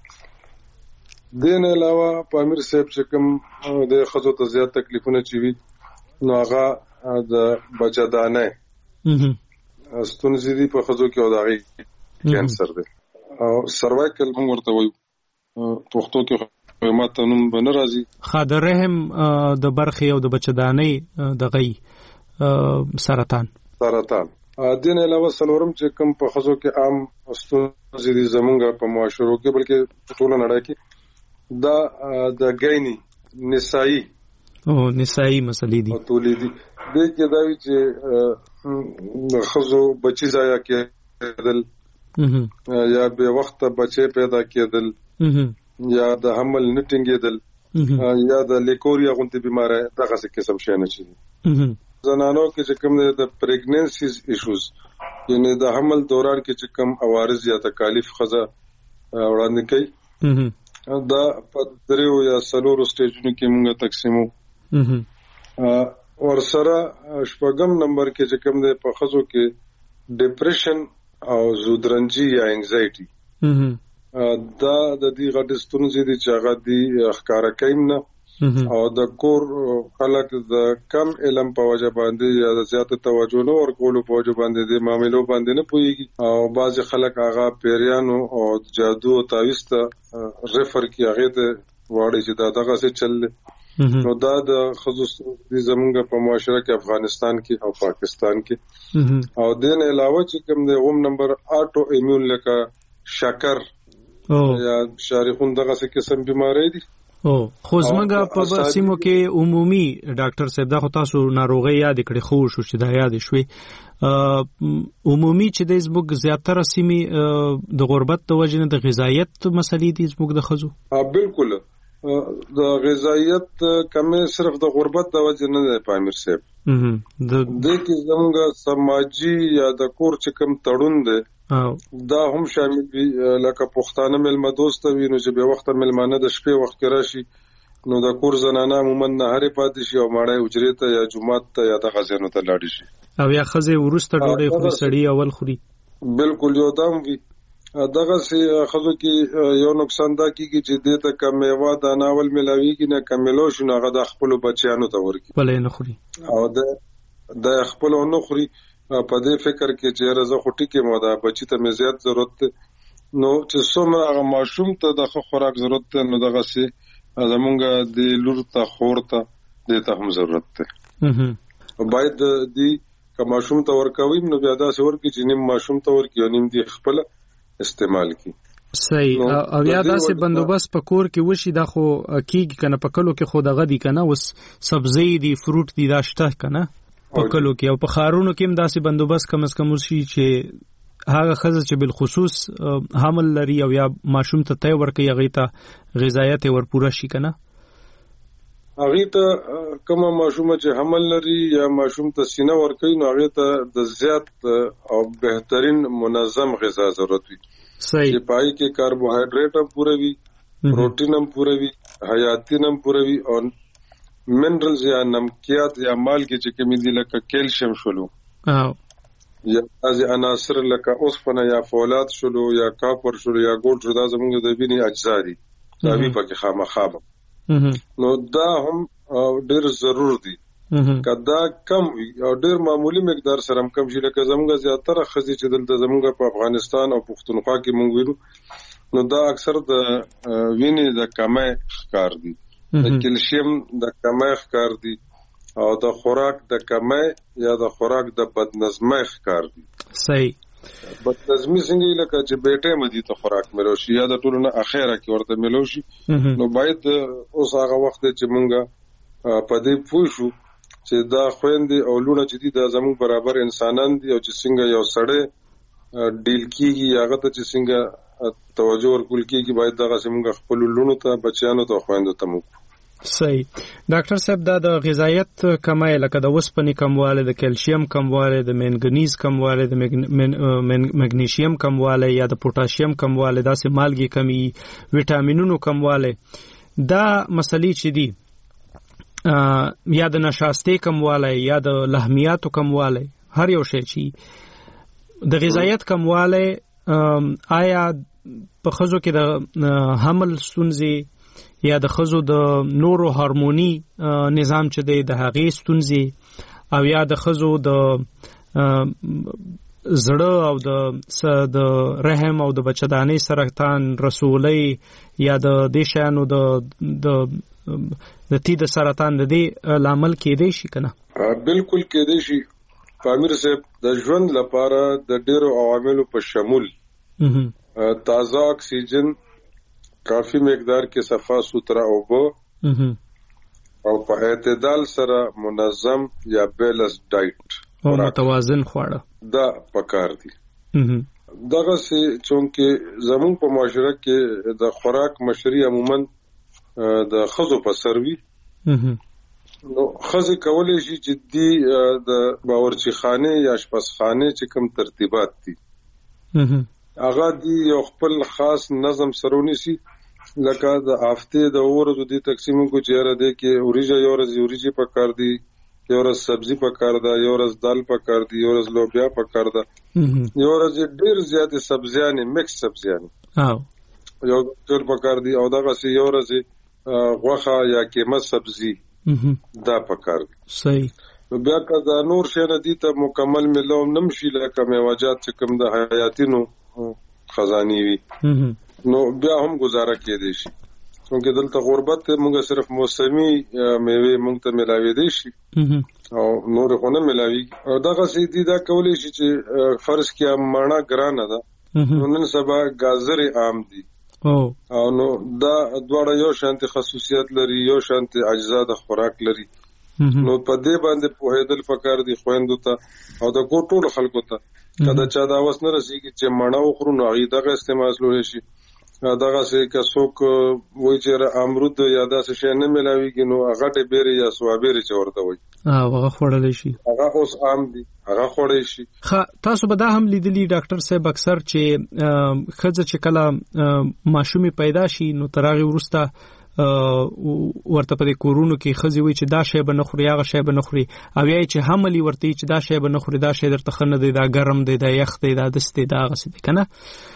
دین علاوه په امیر صاحب چې کوم د ښځو ته زیات تکلیفونه چې وي نو هغه د بچه‌دانۍ ستونزې دي په ښځو کې او د هغې کینسر دی او سروایکل موږ ورته وایو پښتو کې ماته نوم به نه راځي. خادر رحم د برخې او د بچه‌دانۍ دغه سرطان سرطان دین علاوه څلورم چې کوم په ښځو کې عام ستونزې دي زمونږ په معاشرو کې بلکې په ټوله نړۍ کې دا د ګایني نسایي او نسایي مسلې دي تولیدي دې کې دا وی چې د ښځو بچي ضایع کېدل یا به وخت بچي پیدا کېدل یا د حمل نه ټینګېدل یا د لیکوریا غونډې بیماری دغه څه قسم شي نه چي زنانو کې چې کوم د پریګننسیز ایشوز یعنی د حمل دوران کې چې کوم عوارض یا تکالیف ښځه وړاندې کوي دا په دریو یا څلورو سټیجونو کې موږ تقسیمو ورسره شپږم نمبر کې چې کوم د په ښځو کې ډیپریشن او زودرنجي یا انگزایټي دا د دې غټ ستونزې دي چې هغه دي ښکارا کيم نه او د کور خلک د کم علم په وجه باندې یا د زیات توجه نه ورکول په وجه باندې د معاملو باندې نه پوهیږي او بعض خلک هغه پیریانو او جادو او تعویذ ته ریفر کی هغه ته واړي چې دا دغه څه چل نو دا د خصوص زمونږ په معاشره کې افغانستان کې او پاکستان کې او دین علاوه چې کوم د اوم نمبر اټو ایمیون لکه شکر یا شارخون دغه څه قسم بیماری دي او خو زمګه په سیمو کې عمومي ډاکټر صاحب دا خو تاسو ناروغي یاد کړی خو شو چې دا یاد شوي عمومي چې د زمګ زیاتره سیمي د غربت د وجنه د غذایت مسلې دي زمګ د خزو بالکل د غذایت کمه صرف د غربت د وجنه نه پامیر صاحب د دې کې زمګه سماجی یا د کور چې کم تړون دي دا هم شامل دي لکه پښتانه ملما دوست وي نو چې به وخت ملمانه د شپې وخت کې راشي نو د کور زنانه عموما نه هرې پاتې شي او ماړی اجرې ته یا جمعات ته یا د غزنو ته لاړ شي او یا خزه ورسته ډوډۍ خوري سړی اول خوري بالکل یو دام وي دغه سي خزو کې یو نقصان دا کیږي چې د ته کم میوه د ناول ملاويږي نه کملو شنو هغه د خپل بچیانو ته ورکی بلې نه خوري او د د خپل نو خوري په دې فکر کې چې رضا خټي کې مودا بچی ته مې زیات ضرورت ده نو چې څومره هغه ماشوم ته د خوراک ضرورت ده نو دغه سي زمونږ د لور ته خور ته د ته هم ضرورت ده باید د که ماشوم ته ورکوي نو بیا دا څور کې چې نیم ماشوم ته ورکي نیم دی خپل استعمال کی صحیح او یا داسې بندوبست په کور کې وشي دا خو کیږي کنه په کلو کې خو دغه دي کنه وس سبزی دي فروټ دي دا شته کنه په کلو کې او په خارونو کې هم داسې بندوبست کم از کم وشي چې هغه خزه چې بل خصوص حمل لري او یا ماشوم ته تای ورکي هغه ته غذایت ور پوره شي کنه هغه ته کوم ماشوم چې حمل لري یا ماشوم ته سینه ورکي نو هغه ته د زیات او بهترین منظم غذا ضرورت وي صحیح چې پای کې کاربوهایډریټ هم پوره وي پروتین هم پوره وي حیاتین هم پوره وي او منرالز یا نمکیات یا مالګي چې کوم دي لکه کیلشیم شلو او یا از عناصر لکه اوسپنه یا فولاد شلو یا کاپر شلو یا ګولډ شلو دا زموږ د وینې اجزا دي دا وی پکې خامخا نو دا هم ډېر ضرور دي کدا کم او ډېر معمولی مقدار سره هم کم شي لکه زموږ زیاتره خزي چې دلته زموږ په افغانستان او پښتونخوا کې مونږ وینو نو دا اکثر د وینې د کمه ښکار دي د کیلشیم د کمه ښکار دي او د خوراک د کمه یا د خوراک د بدنظمۍ ښکار دي صحیح بدنظمي څنګه لکه چې بیٹه مدي ته خوراک ملو شي یا د ټولو نه اخیره کې ورته ملو شي نو باید اوس هغه وخت چې مونږه په دې پوه شو چې دا خويندې او لونه چې دي د زموږ برابر انسانان دي او چې څنګه یو سړی ډیل کیږي هغه ته چې څنګه توجه ورکول کیږي باید دغه څنګه خپل لونو ته بچیانو ته خويندو ته مو صحیح ډاکټر صاحب دا د غذایت کمای لکه د وسپنې کمواله د کیلشیم کمواله د منګنیز کمواله د مګنیشیم کمواله یا د پوتاشیم کمواله داسې مالګي کمی وټامینونو کمواله دا مسلې چې دي یا د نشاستې کمواله یا د لحمیاتو کمواله هر یو شی چې د غذایت کمواله آیا په خزو کې د حمل ستونزې یا د خزو د نورو هورموني نظام چې دی د هغې ستونزې او یا د خزو د زړه او د د رحم او د بچه‌دانۍ سرطان رسولۍ یا د دې شیانو د د د تی د سرطان د دې لامل کېدی شي کنه بالکل کېدی شي پامیر صاحب د ژوند لپاره د ډیرو عواملو په شمول تازه اکسیجن کافی مقدار کې صفا سوترا اوبه او په اعتدال سره منظم یا بیلنس ډایټ او متوازن خواړه دا پکار دي دغه سي چونکه زمون په معاشره کې د خوراک مشري عموما د خزو په سروي نو خزه کولای شي چې دی د باورچی خانه یا آشپزخانه چې کوم ترتیبات دي هغه دی یو خپل خاص نظم سرونی سي لکه د هفته د ورځو دی تقسیم کو چیرې دی کې اوریجا یو ورځ اوریجی په کار دی یو ورځ سبزی په کار ده یو ورځ دال په کار دی یو ورځ لوبیا په کار ده یو ورځ ډیر زیات سبزیانه مکس سبزیانه او یو ټول په کار دی او دغه سي یو ورځ غوخه یا کېمه سبزي دا پکار صحیح. نو بیا که دا نور شی نه دي ته مکمل ملو نمشي لکه میوجات چې کوم د حیاتینو خزاني وي نو بیا هم گزاره کېدی شي. څنګه دلته غربت ته موږ صرف موسمي میوه موږ ته ملاوي دي شي او نور خو نه ملاوي. دغه سي دي دا کولای شي چې فرض کړه ماڼه ګرانه ده نو نن سبا گازر عام دي او نو دا دواړه یو شانتي خصوصیت لري یو شانتي اجزا د خوراک لري نو په دې باندې په هیدل فکر دي خويندو ته او د ګوټول خلکو ته کله چا دا وس نه رسیږي چې ماڼه وخورو نو هغه دغه استعمال لوي شي دغه څه که څوک وایي چې امرود یا داسې شی نه ملاويږي نو هغه ټي بیري یا سوابيري چورته وایي هغه خوړل شي هغه اوس عام دي هغه خوړل شي. خا تاسو به دا هم لیدلی ډاکټر صاحب اکثر چې خځه چې کله ماشومي پیدا شي نو ترغه ورسته ورته په کورونو کې خزي وي چې دا شی به نه خوري هغه شی به نه خوري او یای چې حملي ورته چې دا شی به نه خوري دا شی درته خنه دی دا ګرم دی دا یخ دی دا دست دی دا غسه دی کنه.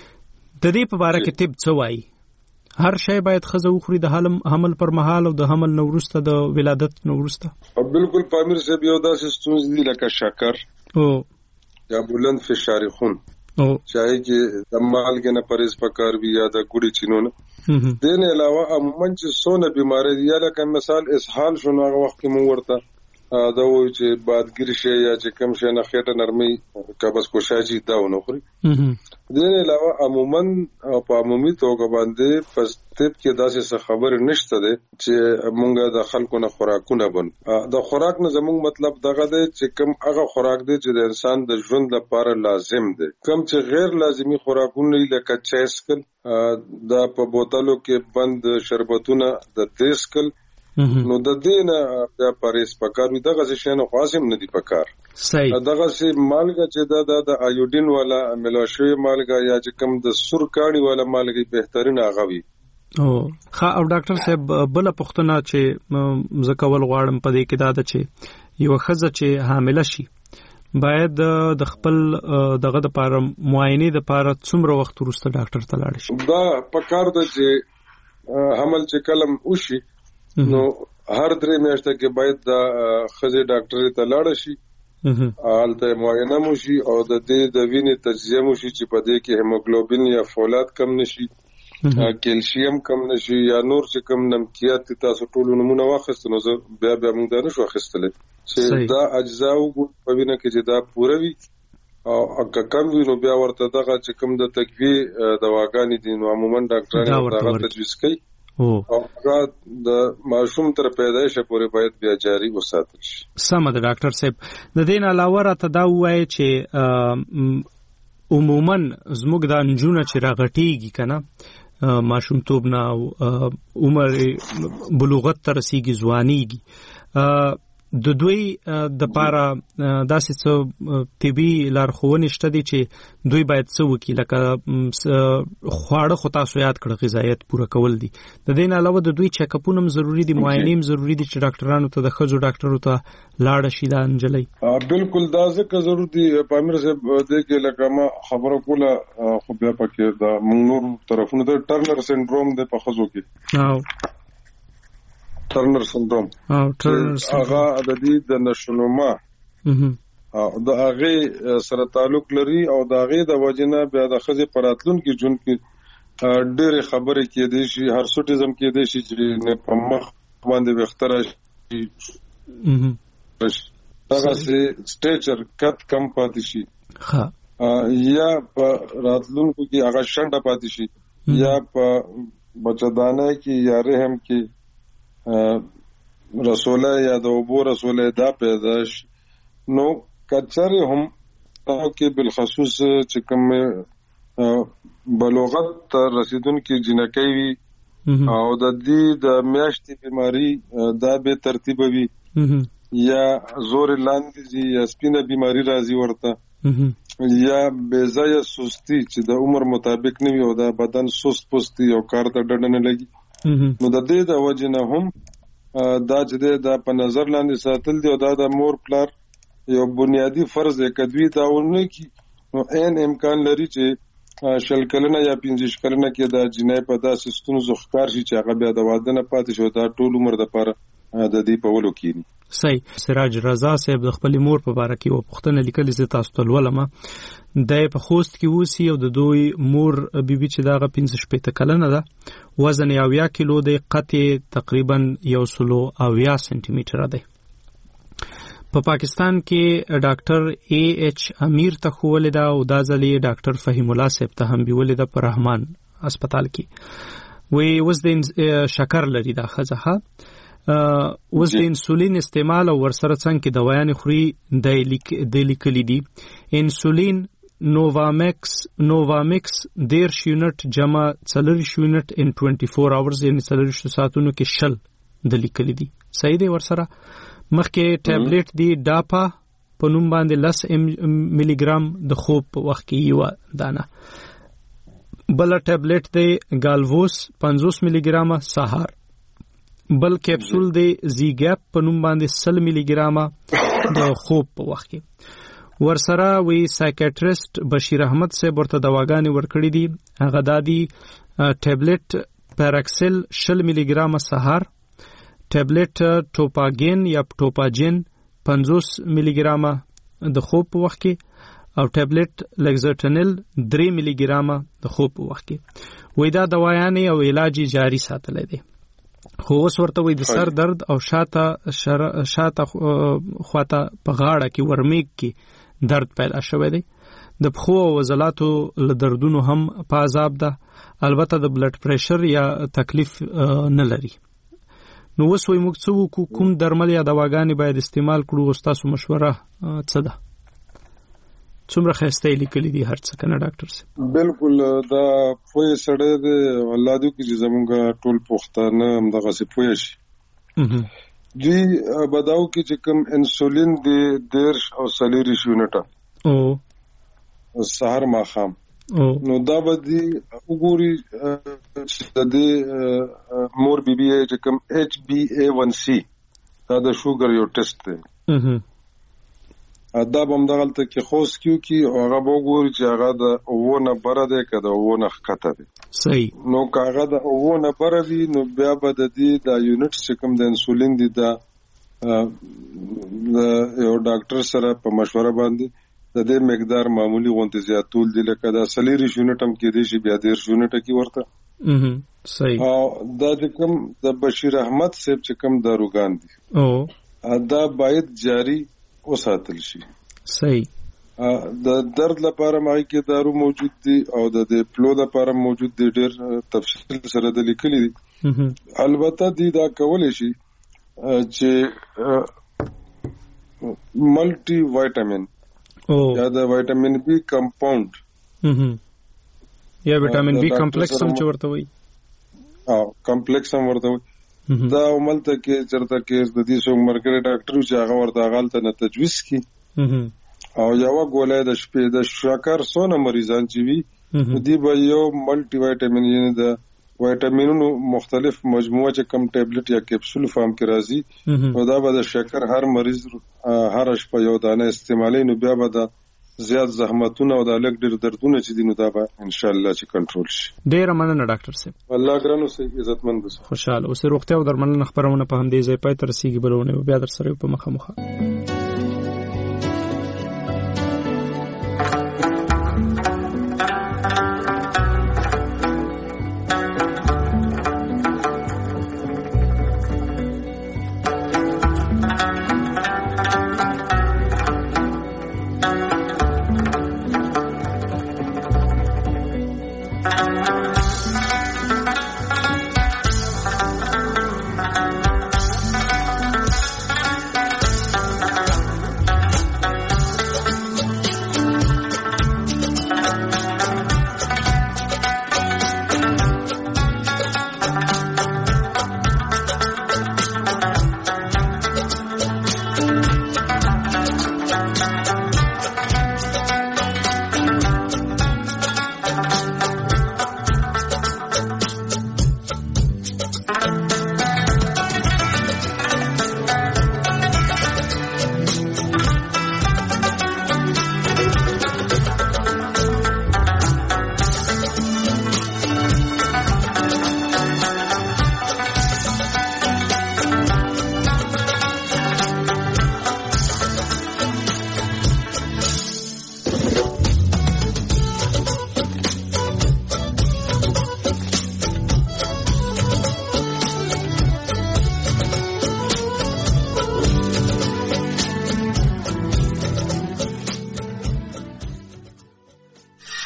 د دې په اړه کې طب څه وایي؟ هر شی باید خزه وخوري د حمل پر مهال او د حمل نو ورسته د ولادت نو ورسته؟ بالکل پامیر صاحب یو داسې ستونزې دي لکه شکر او یا بلند فشار خون او چاہے چې د مالګې نه پرهیز پکار وي یا د ګوړې چینونه دین علاوه عموما چې سونه بیماری دي یا لکه مثال اسهال شونه هغه وخت کې مو ورته دا وایي چې بادګیر شي یا چې کم شي نه خېټه نرمي قبض کوشاجي دا ونه خوري. دین علاوه عموما په عمومي توګه باندې فستب کې داسې خبر نشته ده چې مونږه د خلکو نه خوراکونه بن د خوراک نه زموږ مطلب دغه ده چې کم هغه خوراک دی چې د انسان د ژوند لپاره لازم دی. کم چې غیر لازمي خوراکونه لکه چایسکل دا په بوتلو کې بند شربتونه د دیسکل نو د دې نه بیا پرهیز پکار وي دغه څه نه خاصم نه دي پکار. صحیح. دغه څه مالګه چې دا د ایوډین والا ملوشوي مالګه یا چې کم د سور کاڼي والا مالګه بهترین هغه وي. او خا او ډاکټر صاحب بل پختنه چې زکول غواړم په دې کې دا ده چې یو خزه چې حامله شي باید د خپل دغه د پاره معاینه د پاره څومره وخت وروسته ډاکټر ته لاړ شي؟ دا پکار ده چې حمل چې کلم وشي نو هر درې میاشتې کې باید د خزې ډاکټر ته لاړ شي حالته معاینه مو شي او د دې د وینې تجزیه مو شي چې په دې کې هیموګلوبین یا فولاد کم نشي کیلشیم کم نشي یا نور چې کم نمکیات تاسو ټول نمونه واخیستل نو بیا بیا موږ دا نشو اخیستل چې دا اجزا په وینه کې چې دا پوره وي او اګه کم وي نو بیا ورته دغه چې کم د تقویه دواګانې دي نو عموما ډاکټرانو دا تجویز کوي او هغه د ماشوم تر پیدایش پورې باید بیا جاری وساتل شي. سم ده ډاکټر صاحب. د دې نه علاوه راته دا وایي چې عموما زموږ د انجونه چې راغټيږي کنه ماشوم توب نه عمر بلوغت تر رسیږي ځوانيږي د دوی د پاره داسې څه طبي لارښوونې شته دي چې دوی باید څه وکړي لکه خواړه خو تاسو یاد کړئ غذایت پوره کول دي. د دې نه علاوه د دوی چیک اپونه هم ضروری دي معاینې هم ضروری دي چې ډاکټرانو ته د ښځو ډاکټرو ته لاړ شي دا انجلۍ. بالکل دا ځکه ضروري دي پامیر صاحب دې کې لکه ما خبره کوله خو بیا پکې دا موږ نور طرفونو ته ټرنر سنډروم د په ښځو کې او ټرنر سنډروم او ټرنر هغه د دې د نشونما او د هغه سره تعلق لري او د هغه د وجنه بیا د خزې پراتلون کې جون کې ډېر خبرې کې دي شي هر سټیزم کې دي شي چې نه په مخ باندې وختره شي هغه سي سټیچر کټ کم پاتې شي ها یا په راتلون کې هغه شنډه پاتې شي یا په بچدانه کې یا رحم کې رسوله یا د اوبو رسوله دا پیدا شي نو کچره هم تاسو کې بالخصوص چې کوم بلوغت تر رسیدونکو جنکۍ وي او د دې د میاشتې بیماری دا به ترتیب وي یا زور لاندې یا سپینه بیماری راځي ورته یا بیزای سستی چې د عمر مطابق نه وي او د بدن سست پستی او کار ته ډډ نه لګي نو د دې د وجه نه هم دا چې دا په نظر لاندې ساتل دي او دا د مور پلار یو بنیادی فرض دی کدوی داونه کی نو ان امکان لري چې شل کلنه یا پنځه کلنه کې دا جنای په داسې ستونزو ښکار شي چې هغه بیا د واده نه پاتې شو، دا ټول عمر دپاره د دې په ولو کېني. صحیح. سراج رضا صاحب د خپل مور په باره کې و پوښتنه لیکلې زه تاسو ته لولم. د په خوست کې اوسي او د دوی مور بیبي چې دغه پنځه شپېته کلنه ده، وزن یې اویا کیلو دی، قد یې تقریبا یو سلو اویا سنټي میټره دی. په پاکستان کې ډاکټر ای ایچ امیر ته ښوولې ده او دا ځل یې ډاکټر فهیم الله صاحب ته هم بیولې ده په رحمان هسپتال کې. وایي اوس د شکر لري دا ښځه، اوس د انسولین استعمال او ورسره څنګه کې دوايانې خوري د لیکلي دي. انسولین نووامکس نووامکس دیرش یونټ جمع څلوېښت یونټ ان ټوینټي فور اورز یعنې څلوېښتو ساعتونو کې شل د لیکلي دي. صحیح دی. ورسره مخکې ټابلیټ دی ډاپا په نوم باندې لس ملي ګرام د خوب په وخت کې یوه دانه، بل ټابلیټ دی ګالووس پنځوس ملي ګرامه سهار، بل کیپسول دی زیګاپ په نوم باندې سل ملي ګرامه د خوب په وخت کې. ورسره وی سایکیټریسټ بشیر احمد صاحب ورته دواګانې ورکړي دي، هغه دادي ټابلیټ پیراکسل شل ملي ګرامه سهار، ټابلیټ ټوپاګین یا ټوپاجین پنځوس ملي ګرامه د خوب په وخت کې، او ټابلیټ لګزټنل درې ملي ګرامه د خوب په وخت کې. وی دا دوايانې او علاج جاری ساتلی دی. خو اوس ورته وي د سر درد او شاته شاته خواته په غاړه کې ورمیګ کې درد پیدا شوی دی. د پښو او عضلاتو له دردونو هم په عذاب ده، البته د بلډ پریشر یا تکلیف نه لري. نو اوس وایي موږ څه وکړو، کوم درمل یا دواګانې باید استعمال کړو؟ او ستاسو مشوره څه ده؟ څومره ښایسته یې لیکلي دي هر څه، که نه ډاکټر صاحب؟ بالکل دا پوه سړی دی، الله دې وکړي چې زموږ ټول پښتانه همدغسې پوه شي. دوی به دا وکړي چې کوم انسولین دی دېرش او څلېرویشت یونټه سهار ماښام، نو دا به دوی وګوري چې د دې مور بیبي چې کوم ایچ بی اے ون سی دا د شوګر یو ټیسټ دی، دا به همدغلته کې خوست کیو کی او هغه به وګوري چې هغه د اووه نه بره دی که د اووه نه ښکته دی. صحیح. نو که هغه د اووه نه بره وي نو بیا به د دې دا یونټ چې کوم د انسولین دی دا یو ډاکټر سره په مشوره باندې د دې مقدار معمولی غونډې زیاتول دي، لکه دا څلېرویشت یونټ هم کېدی شي بیا دېرش یونټه کې ورته. صحیح. او دا چې کوم د بشیر احمد صاحب چې کوم داروګان دي دا باید جاری وساتل شي. صحیح. د درد لپاره ماغي کې دارو موجود دي او د دې پلو لپاره موجود دي، ډېر تفصیل سره د لیکلي دي. البته دی دا کولی شي چې ملټي وایټامین یا د وایټامین بی کمپاوند یا وایټامین بی کمپلیکس هم چې ورته وایي، او کمپلیکس هم ورته وایي، دا عملته کې چرته کې د دې څوک مرګري ډاکټر چې هغه ورته هغالته نه تجویز کی او یوه ګولۍ د شپې د شکر څونه مریضان چې وي دوی به یو ملټي وایټامین یعنې د وایټامینونو مختلف مجموعه چې کم ټابلیټ یا کیپسول فارم کې راځي نو دا به د شکر هر مریض هر شپه یو دانه استعمالي، نو بیا به د زیات زحمتونه او د لږ ډېر دردونه چې دي نو دا به انشاءالله چې کنټرول شي. ډېره مننه ډاکټر صاحب. الله ګران اوسئ، عزتمند اوسئ. خوشحاله اوسئ. روغتیا او درملنه خپرونه په همدې ځای پای ته رسېږي، بله اونۍ به بیا در سره یو په مخامخ.